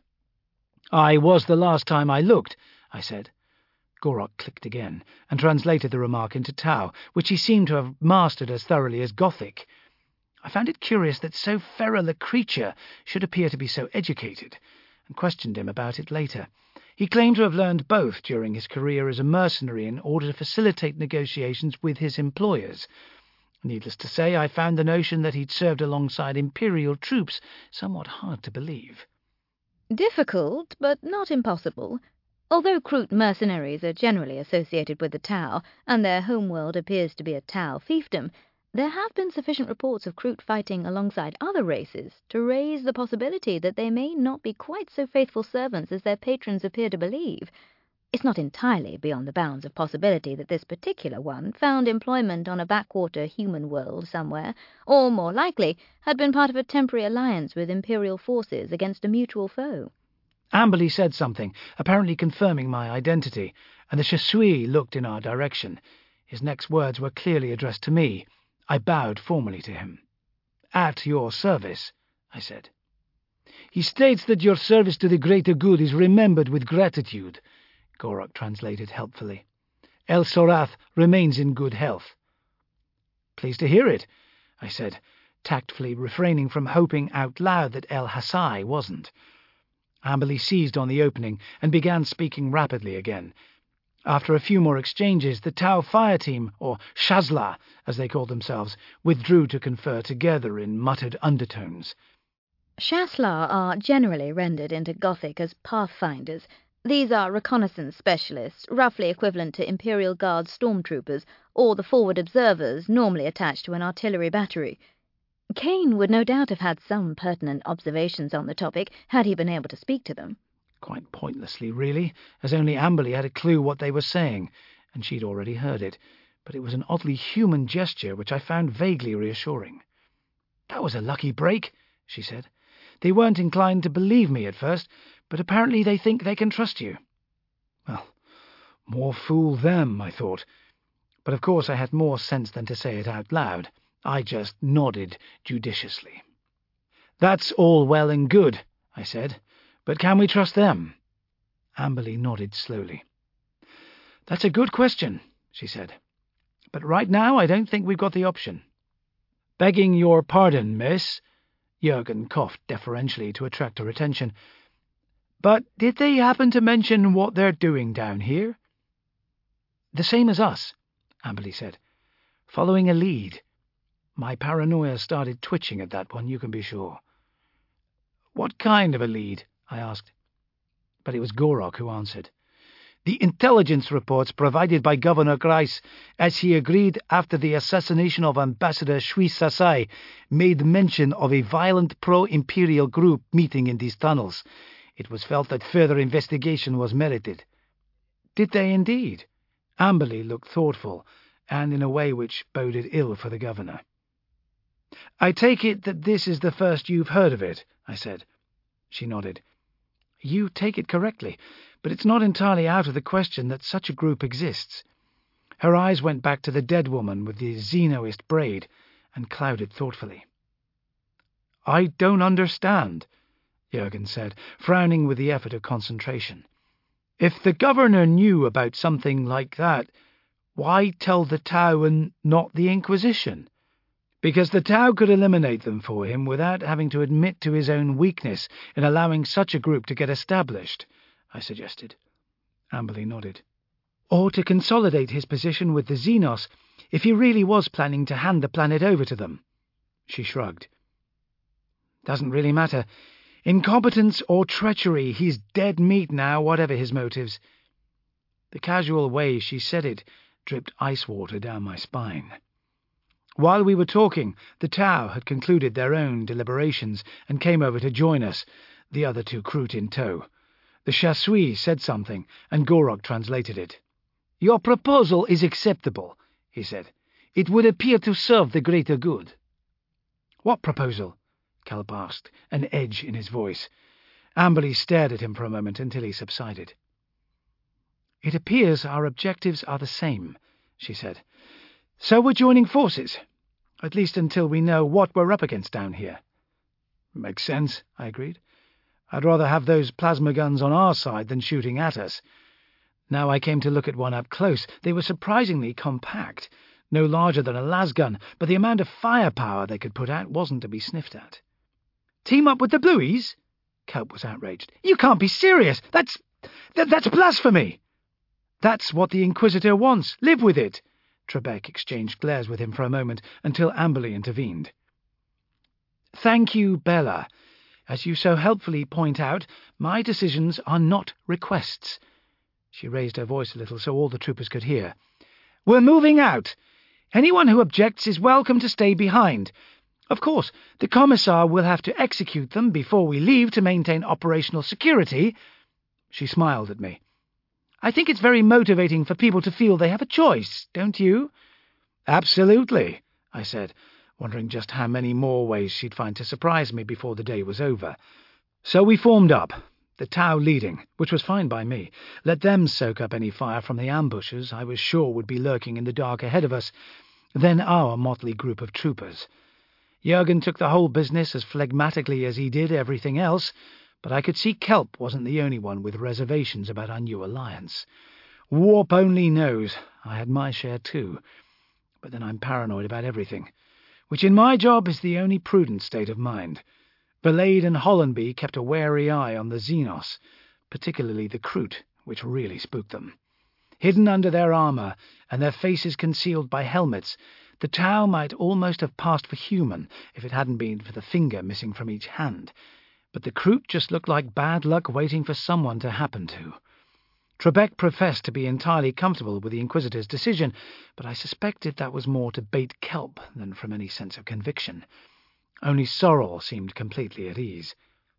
"I was the last time I looked," I said. Gorok clicked again, and translated the remark into Tau, which he seemed to have mastered as thoroughly as Gothic. I found it curious that so feral a creature should appear to be so educated, and questioned him about it later. He claimed to have learned both during his career as a mercenary in order to facilitate negotiations with his employers. Needless to say, I found the notion that he'd served alongside Imperial troops somewhat hard to believe. Difficult, but not impossible. Although Kroot mercenaries are generally associated with the Tau, and their homeworld appears to be a Tau fiefdom, there have been sufficient reports of Kroot fighting alongside other races to raise the possibility that they may not be quite so faithful servants as their patrons appear to believe. It's not entirely beyond the bounds of possibility that this particular one found employment on a backwater human world somewhere, or, more likely, had been part of a temporary alliance with Imperial forces against a mutual foe. Amberley said something, apparently confirming my identity, and the Chasui looked in our direction. His next words were clearly addressed to me. I bowed formally to him. "At your service," I said. "He states that your service to the greater good is remembered with gratitude," Gorok translated helpfully. "El Sorath remains in good health." "Pleased to hear it," I said, tactfully refraining from hoping out loud that El Hassai wasn't. Amberley seized on the opening and began speaking rapidly again. After a few more exchanges, the Tau fire team, or Shazla, as they called themselves, withdrew to confer together in muttered undertones. Shasla are generally rendered into Gothic as pathfinders. These are reconnaissance specialists, roughly equivalent to Imperial Guard stormtroopers, or the forward observers normally attached to an artillery battery. Kane would no doubt have had some pertinent observations on the topic had he been able to speak to them. Quite pointlessly, really, as only Amberley had a clue what they were saying, and she'd already heard it, but it was an oddly human gesture which I found vaguely reassuring. "That was a lucky break," she said. "They weren't inclined to believe me at first, but apparently they think they can trust you." Well, more fool them, I thought. But of course I had more sense than to say it out loud. I just nodded judiciously. "That's all well and good," I said, But can we trust them? Amberley nodded slowly. That's a good question, she said. But right now I don't think we've got the option. Begging your pardon, miss. Jurgen coughed deferentially to attract her attention. But did they happen to mention what they're doing down here? The same as us, Amberley said. Following a lead. My paranoia started twitching at that one, you can be sure. What kind of a lead? I asked. But it was Gorok who answered. The intelligence reports provided by Governor Grice, as he agreed after the assassination of Ambassador Shui Sasai, made mention of a violent pro-imperial group meeting in these tunnels. It was felt that further investigation was merited. Did they indeed? Amberley looked thoughtful, and in a way which boded ill for the governor. I take it that this is the first you've heard of it, I said. She nodded. You take it correctly, but it's not entirely out of the question that such a group exists. Her eyes went back to the dead woman with the Xenoist braid, and clouded thoughtfully. I don't understand, Jurgen said, frowning with the effort of concentration. If the governor knew about something like that, why tell the Tau and not the Inquisition? Because the Tau could eliminate them for him without having to admit to his own weakness in allowing such a group to get established, I suggested. Amberley nodded. Or to consolidate his position with the Xenos, if he really was planning to hand the planet over to them. She shrugged. Doesn't really matter. Incompetence or treachery, he's dead meat now, whatever his motives. The casual way she said it dripped ice water down my spine. While we were talking, the Tau had concluded their own deliberations and came over to join us, the other two Kroot in tow. The Chasui said something, and Gorok translated it. Your proposal is acceptable, he said. It would appear to serve the greater good. What proposal? Kelp asked, an edge in his voice. Amberley stared at him for a moment until he subsided. It appears our objectives are the same, she said. So we're joining forces, at least until we know what we're up against down here. Makes sense, I agreed. I'd rather have those plasma guns on our side than shooting at us. Now I came to look at one up close. They were surprisingly compact, no larger than a lasgun, but the amount of firepower they could put out wasn't to be sniffed at. Team up with the Blueies? Kelp was outraged. You can't be serious! That's blasphemy! That's what the Inquisitor wants. Live with it! Trebek exchanged glares with him for a moment until Amberley intervened. Thank you, Bella. As you so helpfully point out, my decisions are not requests. She raised her voice a little so all the troopers could hear. We're moving out. Anyone who objects is welcome to stay behind. Of course, the Commissar will have to execute them before we leave to maintain operational security. She smiled at me. I think it's very motivating for people to feel they have a choice, don't you? Absolutely, I said, wondering just how many more ways she'd find to surprise me before the day was over. So we formed up, the Tau leading, which was fine by me. Let them soak up any fire from the ambushers I was sure would be lurking in the dark ahead of us, then our motley group of troopers. Jurgen took the whole business as phlegmatically as he did everything else, but I could see Kelp wasn't the only one with reservations about our new alliance. Warp only knows I had my share too, but then I'm paranoid about everything, which in my job is the only prudent state of mind. Verlaide and Hollenby kept a wary eye on the Xenos, particularly the Kroot, which really spooked them. Hidden under their armour, and their faces concealed by helmets, the Tau might almost have passed for human if it hadn't been for the finger missing from each hand, but the Kroot just looked like bad luck waiting for someone to happen to. Trebek professed to be entirely comfortable with the Inquisitor's decision, but I suspected that was more to bait Kelp than from any sense of conviction. Only Sorrel seemed completely at ease.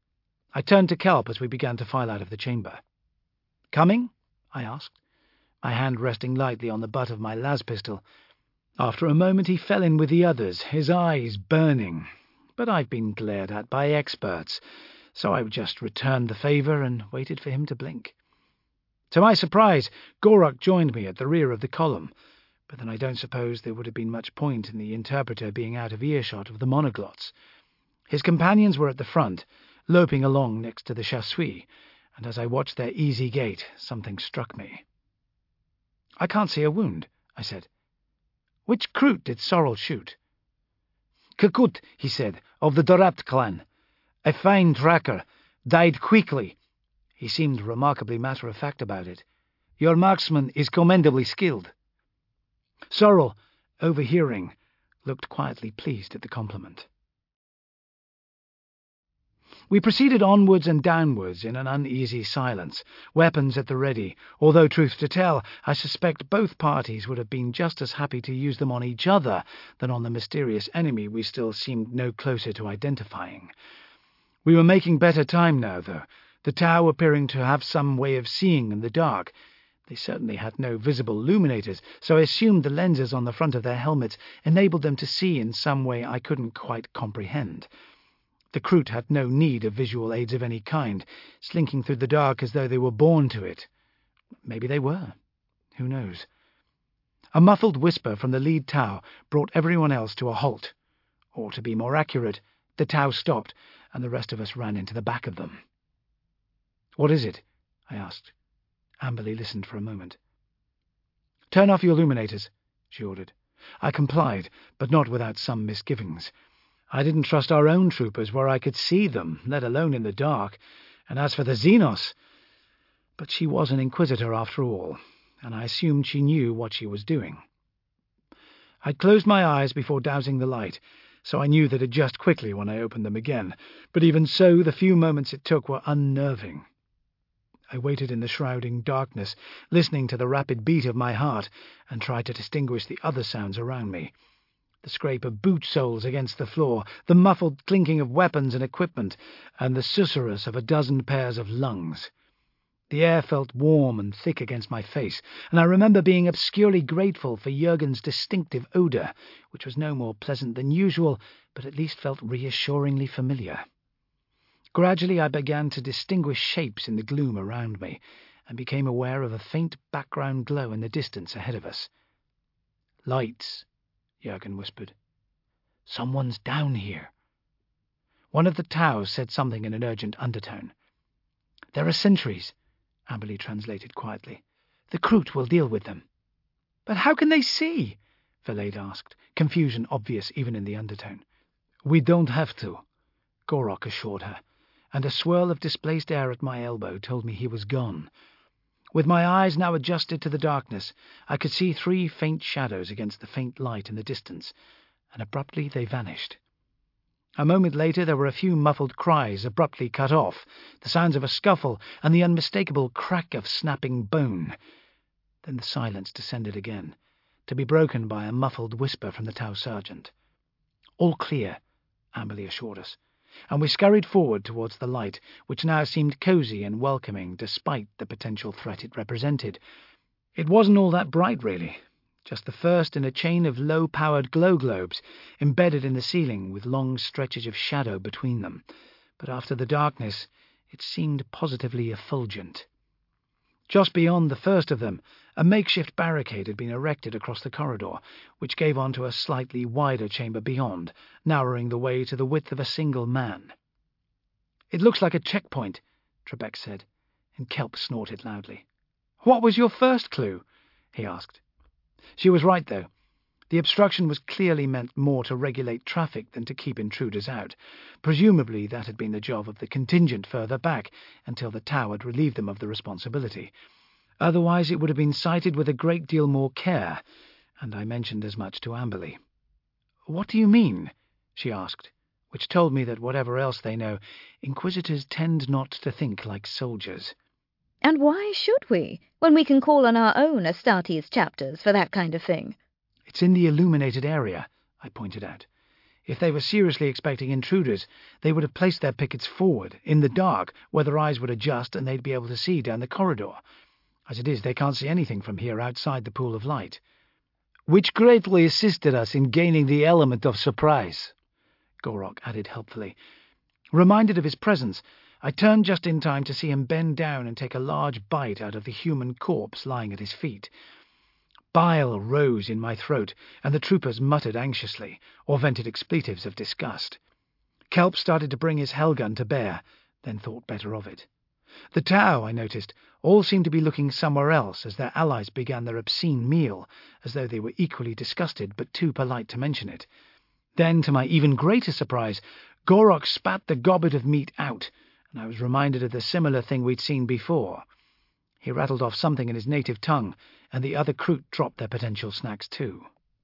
I turned to Kelp as we began to file out of the chamber. Coming? I asked, my hand resting lightly on the butt of my las pistol. After a moment he fell in with the others, his eyes burning. But I've been glared at by experts, so I just returned the favour and waited for him to blink. To my surprise, Gorok joined me at the rear of the column, but then I don't suppose there would have been much point in the interpreter being out of earshot of the monoglots. His companions were at the front, loping along next to the chasseurs, and as I watched their easy gait, something struck me. "I can't see a wound," I said. "Which Kroot did Sorrel shoot?" "Kakut," he said, "of the Dorapt clan. A fine tracker. Died quickly." He seemed remarkably matter-of-fact about it. "Your marksman is commendably skilled." Sorrel, overhearing, looked quietly pleased at the compliment. We proceeded onwards and downwards in an uneasy silence, weapons at the ready, although, truth to tell, I suspect both parties would have been just as happy to use them on each other than on the mysterious enemy we still seemed no closer to identifying. We were making better time now, though, the Tau appearing to have some way of seeing in the dark. They certainly had no visible illuminators, so I assumed the lenses on the front of their helmets enabled them to see in some way I couldn't quite comprehend. The Kroot had no need of visual aids of any kind, slinking through the dark as though they were born to it. Maybe they were. Who knows? A muffled whisper from the lead Tau brought everyone else to a halt. Or, to be more accurate, the Tau stopped, and the rest of us ran into the back of them. "What is it?" I asked. Amberley listened for a moment. "Turn off your illuminators," she ordered. I complied, but not without some misgivings. I didn't trust our own troopers where I could see them, let alone in the dark, and as for the Xenos... But she was an Inquisitor after all, and I assumed she knew what she was doing. I'd closed my eyes before dousing the light, so I knew they'd adjust quickly when I opened them again, but even so, the few moments it took were unnerving. I waited in the shrouding darkness, listening to the rapid beat of my heart, and tried to distinguish the other sounds around me. The scrape of boot soles against the floor, the muffled clinking of weapons and equipment, and the susurrus of a dozen pairs of lungs. The air felt warm and thick against my face, and I remember being obscurely grateful for Jurgen's distinctive odour, which was no more pleasant than usual, but at least felt reassuringly familiar. Gradually I began to distinguish shapes in the gloom around me, and became aware of a faint background glow in the distance ahead of us. "Lights," Jurgen whispered. "Someone's down here." One of the Taus said something in an urgent undertone. "There are sentries," Amberley translated quietly. "The Kroot will deal with them." "But how can they see?" Verlaide asked, confusion obvious even in the undertone. "We don't have to," Gorok assured her, and a swirl of displaced air at my elbow told me he was gone. With my eyes now adjusted to the darkness, I could see 3 faint shadows against the faint light in the distance, and abruptly they vanished. A moment later there were a few muffled cries abruptly cut off, the sounds of a scuffle, and the unmistakable crack of snapping bone. Then the silence descended again, to be broken by a muffled whisper from the Tau sergeant. "All clear," Amberley assured us, and we scurried forward towards the light, which now seemed cosy and welcoming despite the potential threat it represented. It wasn't all that bright, really. Just the first in a chain of low-powered glow globes embedded in the ceiling with long stretches of shadow between them. But after the darkness, it seemed positively effulgent. Just beyond the first of them, a makeshift barricade had been erected across the corridor, which gave onto a slightly wider chamber beyond, narrowing the way to the width of a single man. "It looks like a checkpoint," Trebek said, and Kelp snorted loudly. "What was your first clue?" he asked. She was right, though. The obstruction was clearly meant more to regulate traffic than to keep intruders out. Presumably that had been the job of the contingent further back, until the Tau had relieved them of the responsibility. Otherwise it would have been sighted with a great deal more care, and I mentioned as much to Amberley. "What do you mean?" she asked, which told me that whatever else they know, Inquisitors tend not to think like soldiers. "And why should we, when we can call on our own Astartes chapters for that kind of thing?" "It's in the illuminated area," I pointed out. "If they were seriously expecting intruders, they would have placed their pickets forward, in the dark, where their eyes would adjust and they'd be able to see down the corridor. As it is, they can't see anything from here outside the pool of light." "Which greatly assisted us in gaining the element of surprise," Gorok added helpfully. Reminded of his presence, I turned just in time to see him bend down and take a large bite out of the human corpse lying at his feet. Bile rose in my throat, and the troopers muttered anxiously, or vented expletives of disgust. Kelp started to bring his Hellgun to bear, then thought better of it. The Tau, I noticed, all seemed to be looking somewhere else as their allies began their obscene meal, as though they were equally disgusted but too polite to mention it. Then, to my even greater surprise, Gorok spat the gobbet of meat out, and I was reminded of the similar thing we'd seen before. He rattled off something in his native tongue, and the other Kroot dropped their potential snacks too.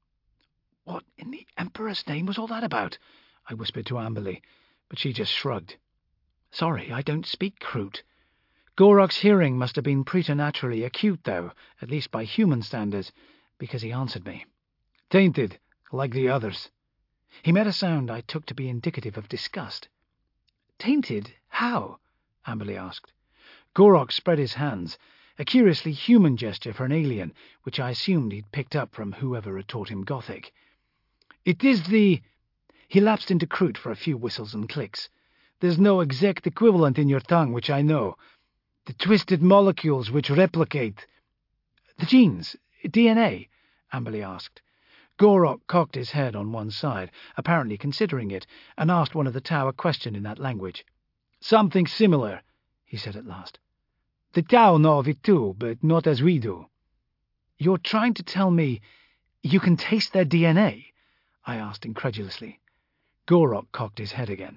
"What in the Emperor's name was all that about?" I whispered to Amberley, but she just shrugged. "Sorry, I don't speak Kroot." Gorok's hearing must have been preternaturally acute, though, at least by human standards, because he answered me. "Tainted, like the others." He made a sound I took to be indicative of disgust. "Tainted? How?" Amberley asked. Gorok spread his hands, a curiously human gesture for an alien, which I assumed he'd picked up from whoever had taught him Gothic. "It is the—" He lapsed into Kroot for a few whistles and clicks. "There's no exact equivalent in your tongue, which I know. The twisted molecules which replicate—" "The genes? DNA?" Amberley asked. Gorok cocked his head on one side, apparently considering it, and asked one of the Tau a question in that language. "Something similar," he said at last. "The Tau know of it too, but not as we do." "You're trying to tell me you can taste their DNA?" I asked incredulously. Gorok cocked his head again.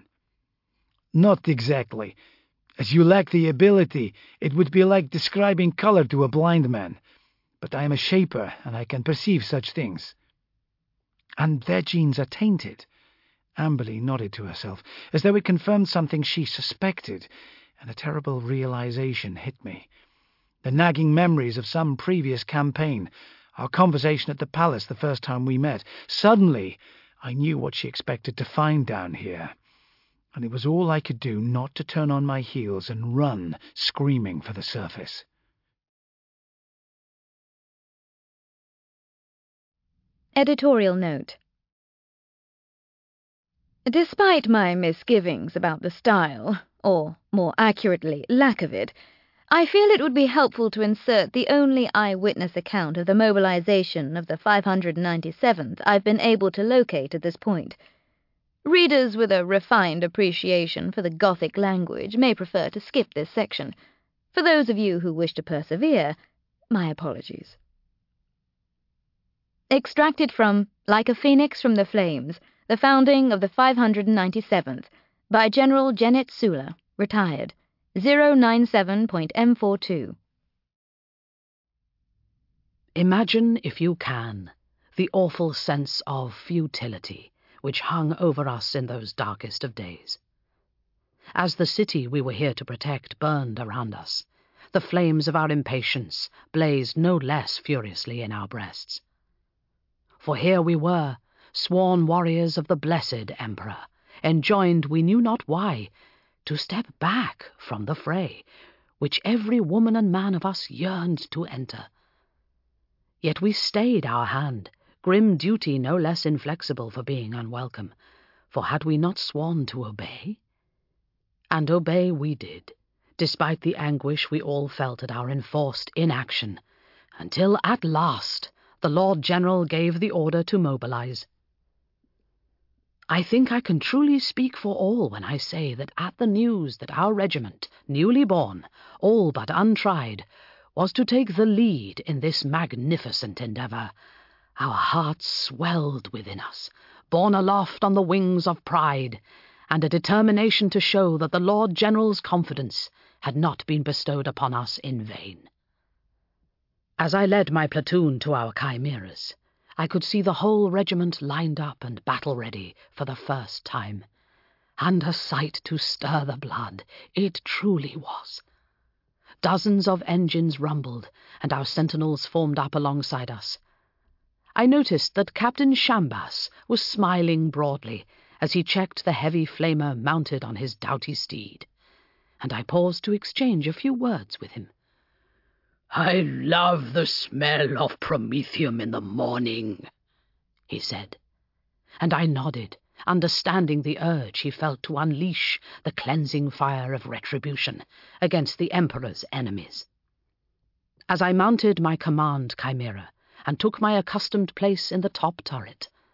"Not exactly. As you lack the ability, it would be like describing color to a blind man. But I am a shaper, and I can perceive such things." "And their genes are tainted?" Amberley nodded to herself, as though it confirmed something she suspected, and a terrible realization hit me. The nagging memories of some previous campaign, our conversation at the palace the first time we met. Suddenly, I knew what she expected to find down here, and it was all I could do not to turn on my heels and run, screaming for the surface. Editorial note. Despite my misgivings about the style, or more accurately, lack of it, I feel it would be helpful to insert the only eyewitness account of the mobilization of the 597th I've been able to locate at this point. Readers with a refined appreciation for the Gothic language may prefer to skip this section. For those of you who wish to persevere, my apologies. Extracted from Like a Phoenix from the Flames, The Founding of the 597th, by General Janet Sula, retired, 097.M42. Imagine, if you can, the awful sense of futility which hung over us in those darkest of days. As the city we were here to protect burned around us, the flames of our impatience blazed no less furiously in our breasts. For here we were, sworn warriors of the blessed Emperor, enjoined we knew not why, to step back from the fray, which every woman and man of us yearned to enter. Yet we stayed our hand, grim duty no less inflexible for being unwelcome, for had we not sworn to obey? And obey we did, despite the anguish we all felt at our enforced inaction, until at last the Lord General gave the order to mobilize. I think I can truly speak for all when I say that at the news that our regiment, newly born, all but untried, was to take the lead in this magnificent endeavor, our hearts swelled within us, borne aloft on the wings of pride, and a determination to show that the Lord General's confidence had not been bestowed upon us in vain. As I led my platoon to our chimeras, I could see the whole regiment lined up and battle-ready for the first time, and a sight to stir the blood it truly was. Dozens of engines rumbled, and our sentinels formed up alongside us. I noticed that Captain Shambas was smiling broadly as he checked the heavy flamer mounted on his doughty steed, and I paused to exchange a few words with him. "I love the smell of promethium in the morning," he said, and I nodded, understanding the urge he felt to unleash the cleansing fire of retribution against the Emperor's enemies. As I mounted my command chimera and took my accustomed place in the top turret,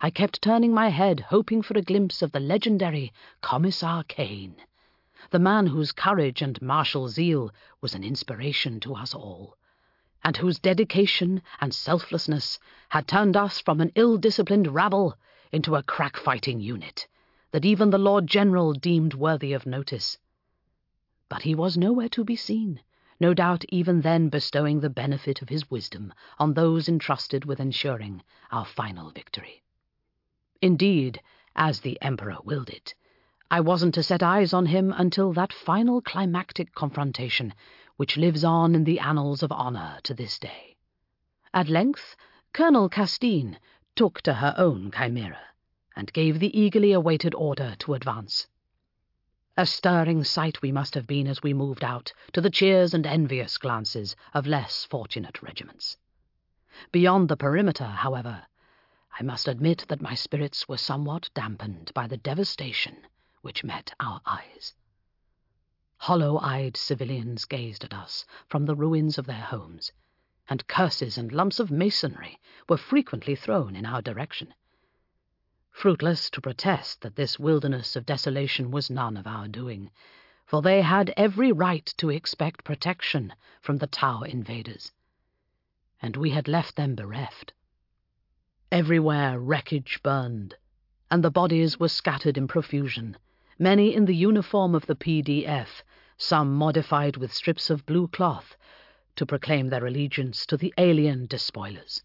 I kept turning my head, hoping for a glimpse of the legendary Commissar Kane, the man whose courage and martial zeal was an inspiration to us all, and whose dedication and selflessness had turned us from an ill-disciplined rabble into a crack-fighting unit that even the Lord General deemed worthy of notice. But he was nowhere to be seen, no doubt even then bestowing the benefit of his wisdom on those entrusted with ensuring our final victory. Indeed, as the Emperor willed it, I wasn't to set eyes on him until that final climactic confrontation which lives on in the annals of honor to this day. At length, Colonel Castine took to her own chimera, and gave the eagerly awaited order to advance. A stirring sight we must have been as we moved out, to the cheers and envious glances of less fortunate regiments. Beyond the perimeter, however, I must admit that my spirits were somewhat dampened by the devastation which met our eyes. Hollow-eyed civilians gazed at us from the ruins of their homes, and curses and lumps of masonry were frequently thrown in our direction. Fruitless to protest that this wilderness of desolation was none of our doing, for they had every right to expect protection from the Tau invaders, and we had left them bereft. Everywhere wreckage burned, and the bodies were scattered in profusion, many in the uniform of the PDF, some modified with strips of blue cloth to proclaim their allegiance to the alien despoilers.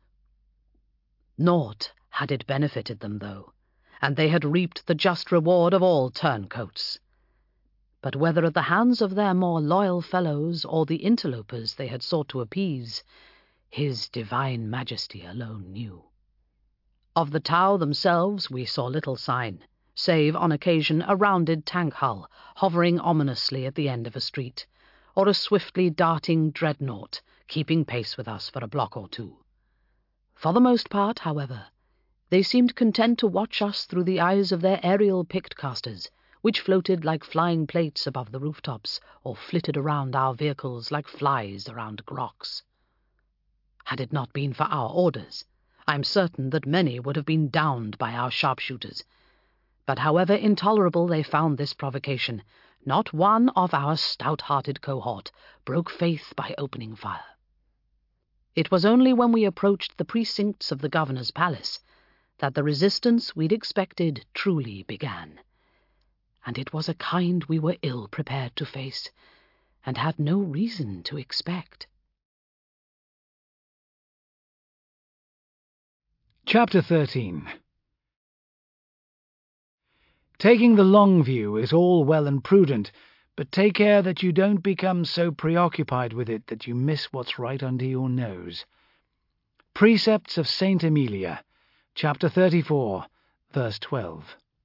Naught had it benefited them, though, and they had reaped the just reward of all turncoats. But whether at the hands of their more loyal fellows or the interlopers they had sought to appease, His Divine Majesty alone knew. Of the Tau themselves we saw little sign, save on occasion a rounded tank hull hovering ominously at the end of a street, or a swiftly darting dreadnought keeping pace with us for a block or two. For the most part, however, they seemed content to watch us through the eyes of their aerial pict-casters, which floated like flying plates above the rooftops, or flitted around our vehicles like flies around grocs. Had it not been for our orders, I am certain that many would have been downed by our sharpshooters. But however intolerable they found this provocation, not one of our stout-hearted cohort broke faith by opening fire. It was only when we approached the precincts of the governor's palace that the resistance we'd expected truly began, and it was a kind we were ill prepared to face, and had no reason to expect. Chapter 13. Taking the long view is all well and prudent, but take care that you don't become so preoccupied with it that you miss what's right under your nose. Precepts of Saint Emilia, Chapter 34, verse 12.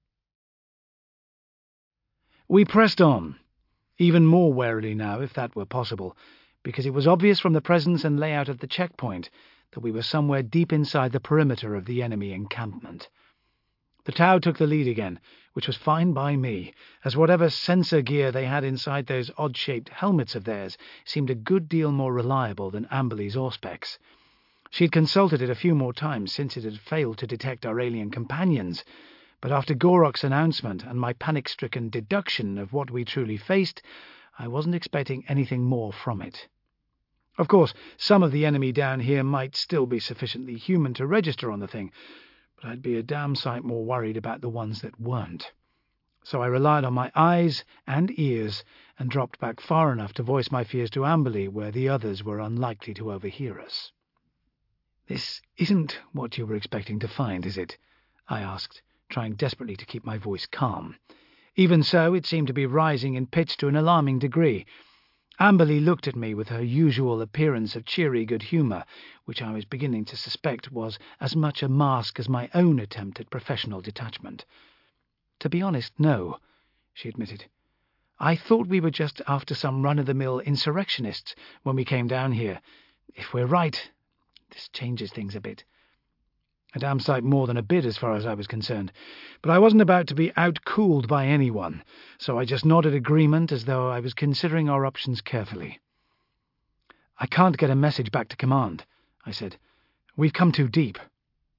We pressed on, even more warily now, if that were possible, because it was obvious from the presence and layout of the checkpoint that we were somewhere deep inside the perimeter of the enemy encampment. The Tau took the lead again, which was fine by me, as whatever sensor gear they had inside those odd-shaped helmets of theirs seemed a good deal more reliable than Amberley's Auspex. She had consulted it a few more times since it had failed to detect our alien companions, but after Gorok's announcement and my panic-stricken deduction of what we truly faced, I wasn't expecting anything more from it. Of course, some of the enemy down here might still be sufficiently human to register on the thing, but I'd be a damn sight more worried about the ones that weren't. So I relied on my eyes and ears and dropped back far enough to voice my fears to Amberley where the others were unlikely to overhear us. "This isn't what you were expecting to find, is it?" I asked, trying desperately to keep my voice calm. Even so, it seemed to be rising in pitch to an alarming degree. Amberley looked at me with her usual appearance of cheery good humour, which I was beginning to suspect was as much a mask as my own attempt at professional detachment. "To be honest, no," she admitted. "I thought we were just after some run-of-the-mill insurrectionists when we came down here. If we're right, this changes things a bit." A damn sight more than a bit as far as I was concerned, but I wasn't about to be out-cooled by anyone, so I just nodded agreement as though I was considering our options carefully. "I can't get a message back to command," I said. "We've come too deep."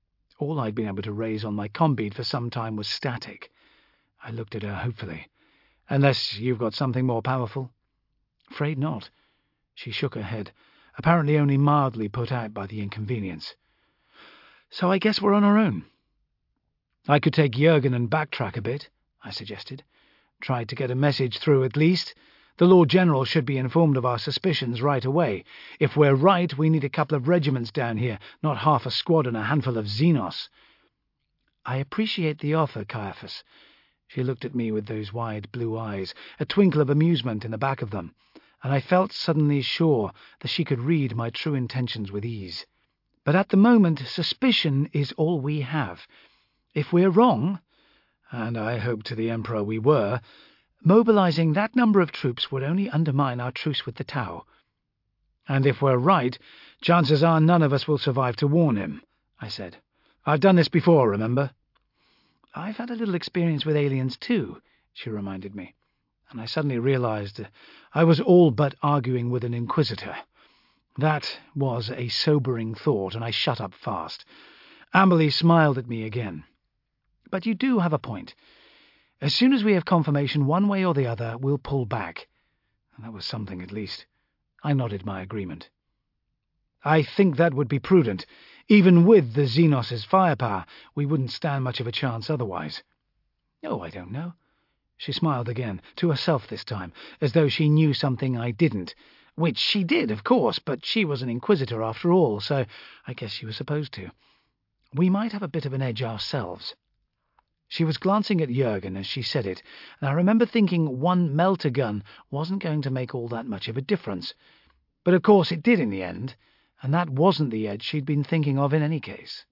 All I'd been able to raise on my combead for some time was static. I looked at her hopefully. "Unless you've got something more powerful?" "Afraid not." She shook her head, apparently only mildly put out by the inconvenience. "So I guess we're on our own." "I could take Jurgen and backtrack a bit," I suggested. "Tried to get a message through at least. The Lord General should be informed of our suspicions right away. If we're right, we need a couple of regiments down here, not half a squad and a handful of Xenos." "I appreciate the offer, Caiaphas." She looked at me with those wide blue eyes, a twinkle of amusement in the back of them, and I felt suddenly sure that she could read my true intentions with ease. "But at the moment, suspicion is all we have. If we're wrong, and I hope to the Emperor we were, mobilizing that number of troops would only undermine our truce with the Tau." "And if we're right, chances are none of us will survive to warn him," I said. "I've done this before, remember?" "I've had a little experience with aliens too," she reminded me, and I suddenly realized I was all but arguing with an Inquisitor. That was a sobering thought, and I shut up fast. Amberley smiled at me again. "But you do have a point. As soon as we have confirmation one way or the other, we'll pull back." And that was something, at least. I nodded my agreement. "I think that would be prudent. Even with the Xenos' firepower, we wouldn't stand much of a chance otherwise." "Oh, I don't know." She smiled again, to herself this time, as though she knew something I didn't, which she did, of course, but she was an Inquisitor after all, so I guess she was supposed to. "We might have a bit of an edge ourselves." She was glancing at Jurgen as she said it, and I remember thinking one melter gun wasn't going to make all that much of a difference. But of course it did in the end, and that wasn't the edge she'd been thinking of in any case.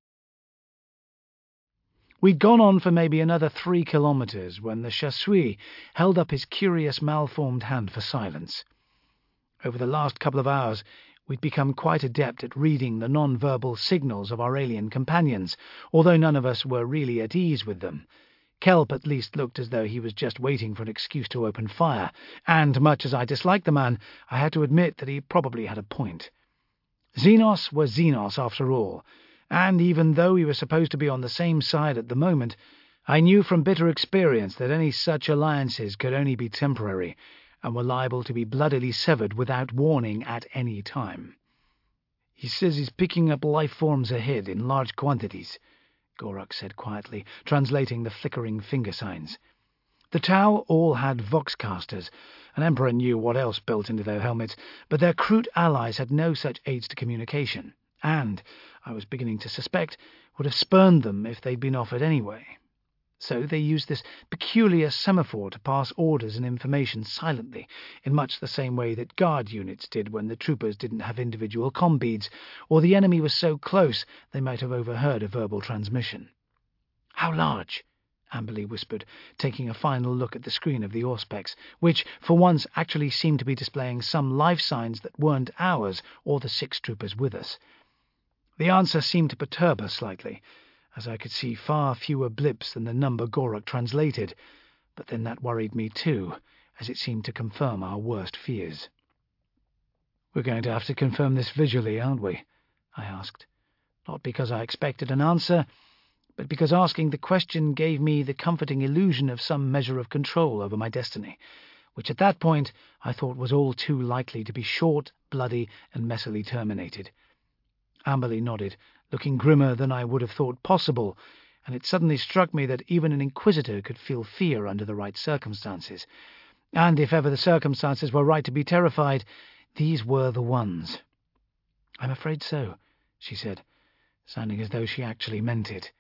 We'd gone on for maybe another 3 kilometers when the chasseur held up his curious malformed hand for silence. Over the last couple of hours, we'd become quite adept at reading the non-verbal signals of our alien companions, although none of us were really at ease with them. Kelp at least looked as though he was just waiting for an excuse to open fire, and much as I disliked the man, I had to admit that he probably had a point. Xenos were Xenos after all, and even though we were supposed to be on the same side at the moment, I knew from bitter experience that any such alliances could only be temporary, and were liable to be bloodily severed without warning at any time. "He says he's picking up life forms ahead in large quantities," Gorak said quietly, translating the flickering finger signs. The Tau all had voxcasters, and Emperor knew what else built into their helmets, but their Kroot allies had no such aids to communication, and, I was beginning to suspect, would have spurned them if they'd been offered anyway. So they used this peculiar semaphore to pass orders and information silently, in much the same way that guard units did when the troopers didn't have individual combeads, or the enemy was so close they might have overheard a verbal transmission. "How large?" Amberley whispered, taking a final look at the screen of the Auspex, which for once actually seemed to be displaying some life signs that weren't ours or the 6 troopers with us. The answer seemed to perturb her slightly, as I could see far fewer blips than the number Gorak translated, but then that worried me too, as it seemed to confirm our worst fears. "We're going to have to confirm this visually, aren't we?" I asked, not because I expected an answer, but because asking the question gave me the comforting illusion of some measure of control over my destiny, which at that point I thought was all too likely to be short, bloody, and messily terminated. Amberley nodded, looking grimmer than I would have thought possible, and it suddenly struck me that even an Inquisitor could feel fear under the right circumstances, and if ever the circumstances were right to be terrified, these were the ones. "I'm afraid so," she said, sounding as though she actually meant it.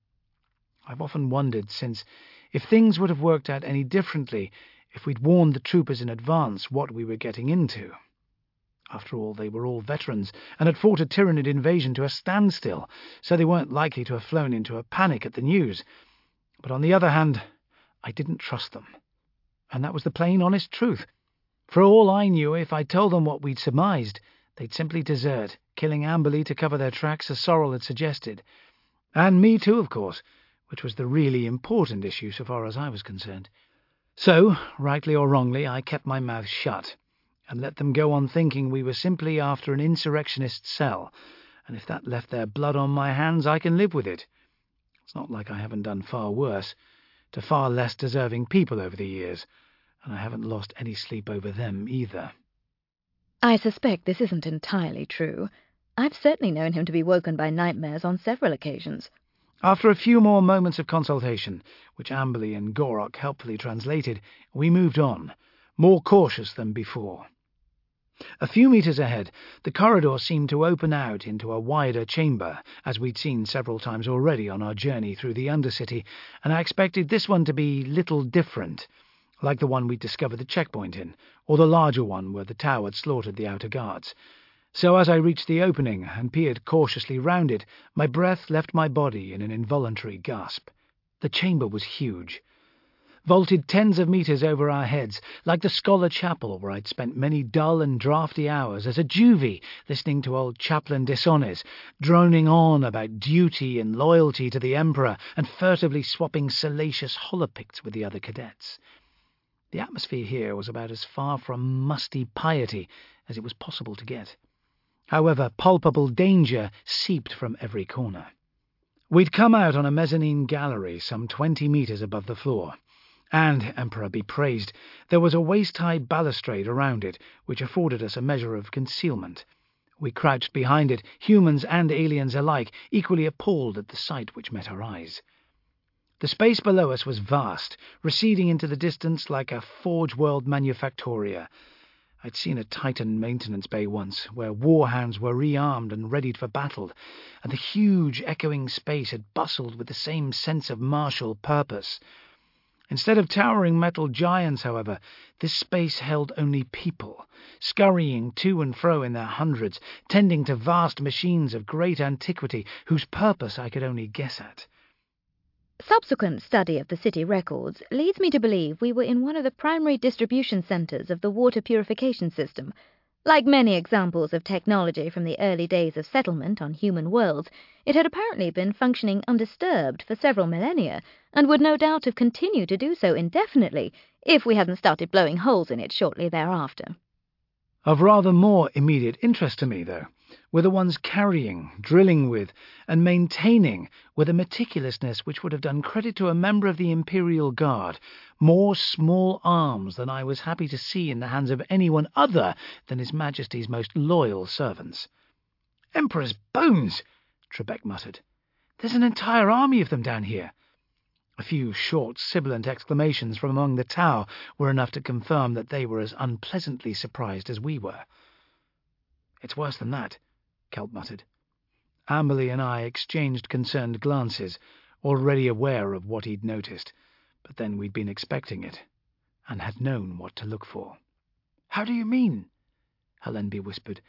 I've often wondered since if things would have worked out any differently if we'd warned the troopers in advance what we were getting into. After all, they were all veterans and had fought a Tyranid invasion to a standstill, so they weren't likely to have flown into a panic at the news. But on the other hand, I didn't trust them. And that was the plain, honest truth. For all I knew, if I told them what we'd surmised, they'd simply desert, killing Amberley to cover their tracks as Sorrel had suggested. And me too, of course, which was the really important issue so far as I was concerned. So, rightly or wrongly, I kept my mouth shut, and let them go on thinking we were simply after an insurrectionist cell, and if that left their blood on my hands, I can live with it. It's not like I haven't done far worse, to far less deserving people over the years, and I haven't lost any sleep over them either. I suspect this isn't entirely true. I've certainly known him to be woken by nightmares on several occasions. After a few more moments of consultation, which Amberley and Gorok helpfully translated, we moved on, more cautious than before. A few meters ahead, the corridor seemed to open out into a wider chamber, as we'd seen several times already on our journey through the Undercity, and I expected this one to be little different, like the one we'd discovered the checkpoint in, or the larger one where the Tau had slaughtered the outer guards. So as I reached the opening and peered cautiously round it, my breath left my body in an involuntary gasp. The chamber was huge, vaulted tens of meters over our heads, like the Scholar Chapel where I'd spent many dull and draughty hours as a juvie listening to old Chaplain Dishones, droning on about duty and loyalty to the Emperor and furtively swapping salacious holopics with the other cadets. The atmosphere here was about as far from musty piety as it was possible to get. However, palpable danger seeped from every corner. We'd come out on a mezzanine gallery some 20 meters above the floor, and, Emperor be praised, there was a waist-high balustrade around it, which afforded us a measure of concealment. We crouched behind it, humans and aliens alike, equally appalled at the sight which met our eyes. The space below us was vast, receding into the distance like a Forge World manufactoria. I'd seen a Titan maintenance bay once, where warhounds were rearmed and readied for battle, and the huge echoing space had bustled with the same sense of martial purpose. Instead of towering metal giants, however, this space held only people, scurrying to and fro in their hundreds, tending to vast machines of great antiquity, whose purpose I could only guess at. Subsequent study of the city records leads me to believe we were in one of the primary distribution centres of the water purification system. Like many examples of technology from the early days of settlement on human worlds, it had apparently been functioning undisturbed for several millennia, and would no doubt have continued to do so indefinitely if we hadn't started blowing holes in it shortly thereafter. Of rather more immediate interest to me, though, were the ones carrying, drilling with, and maintaining with a meticulousness which would have done credit to a member of the Imperial Guard, more small arms than I was happy to see in the hands of anyone other than His Majesty's most loyal servants. "Emperor's bones!" Trebek muttered. "There's an entire army of them down here." A few short, sibilant exclamations from among the Tau were enough to confirm that they were as unpleasantly surprised as we were. "It's worse than that," Kelp muttered. Amberley and I exchanged concerned glances, already aware of what he'd noticed, but then we'd been expecting it, and had known what to look for. "How do you mean?" Hellenby whispered,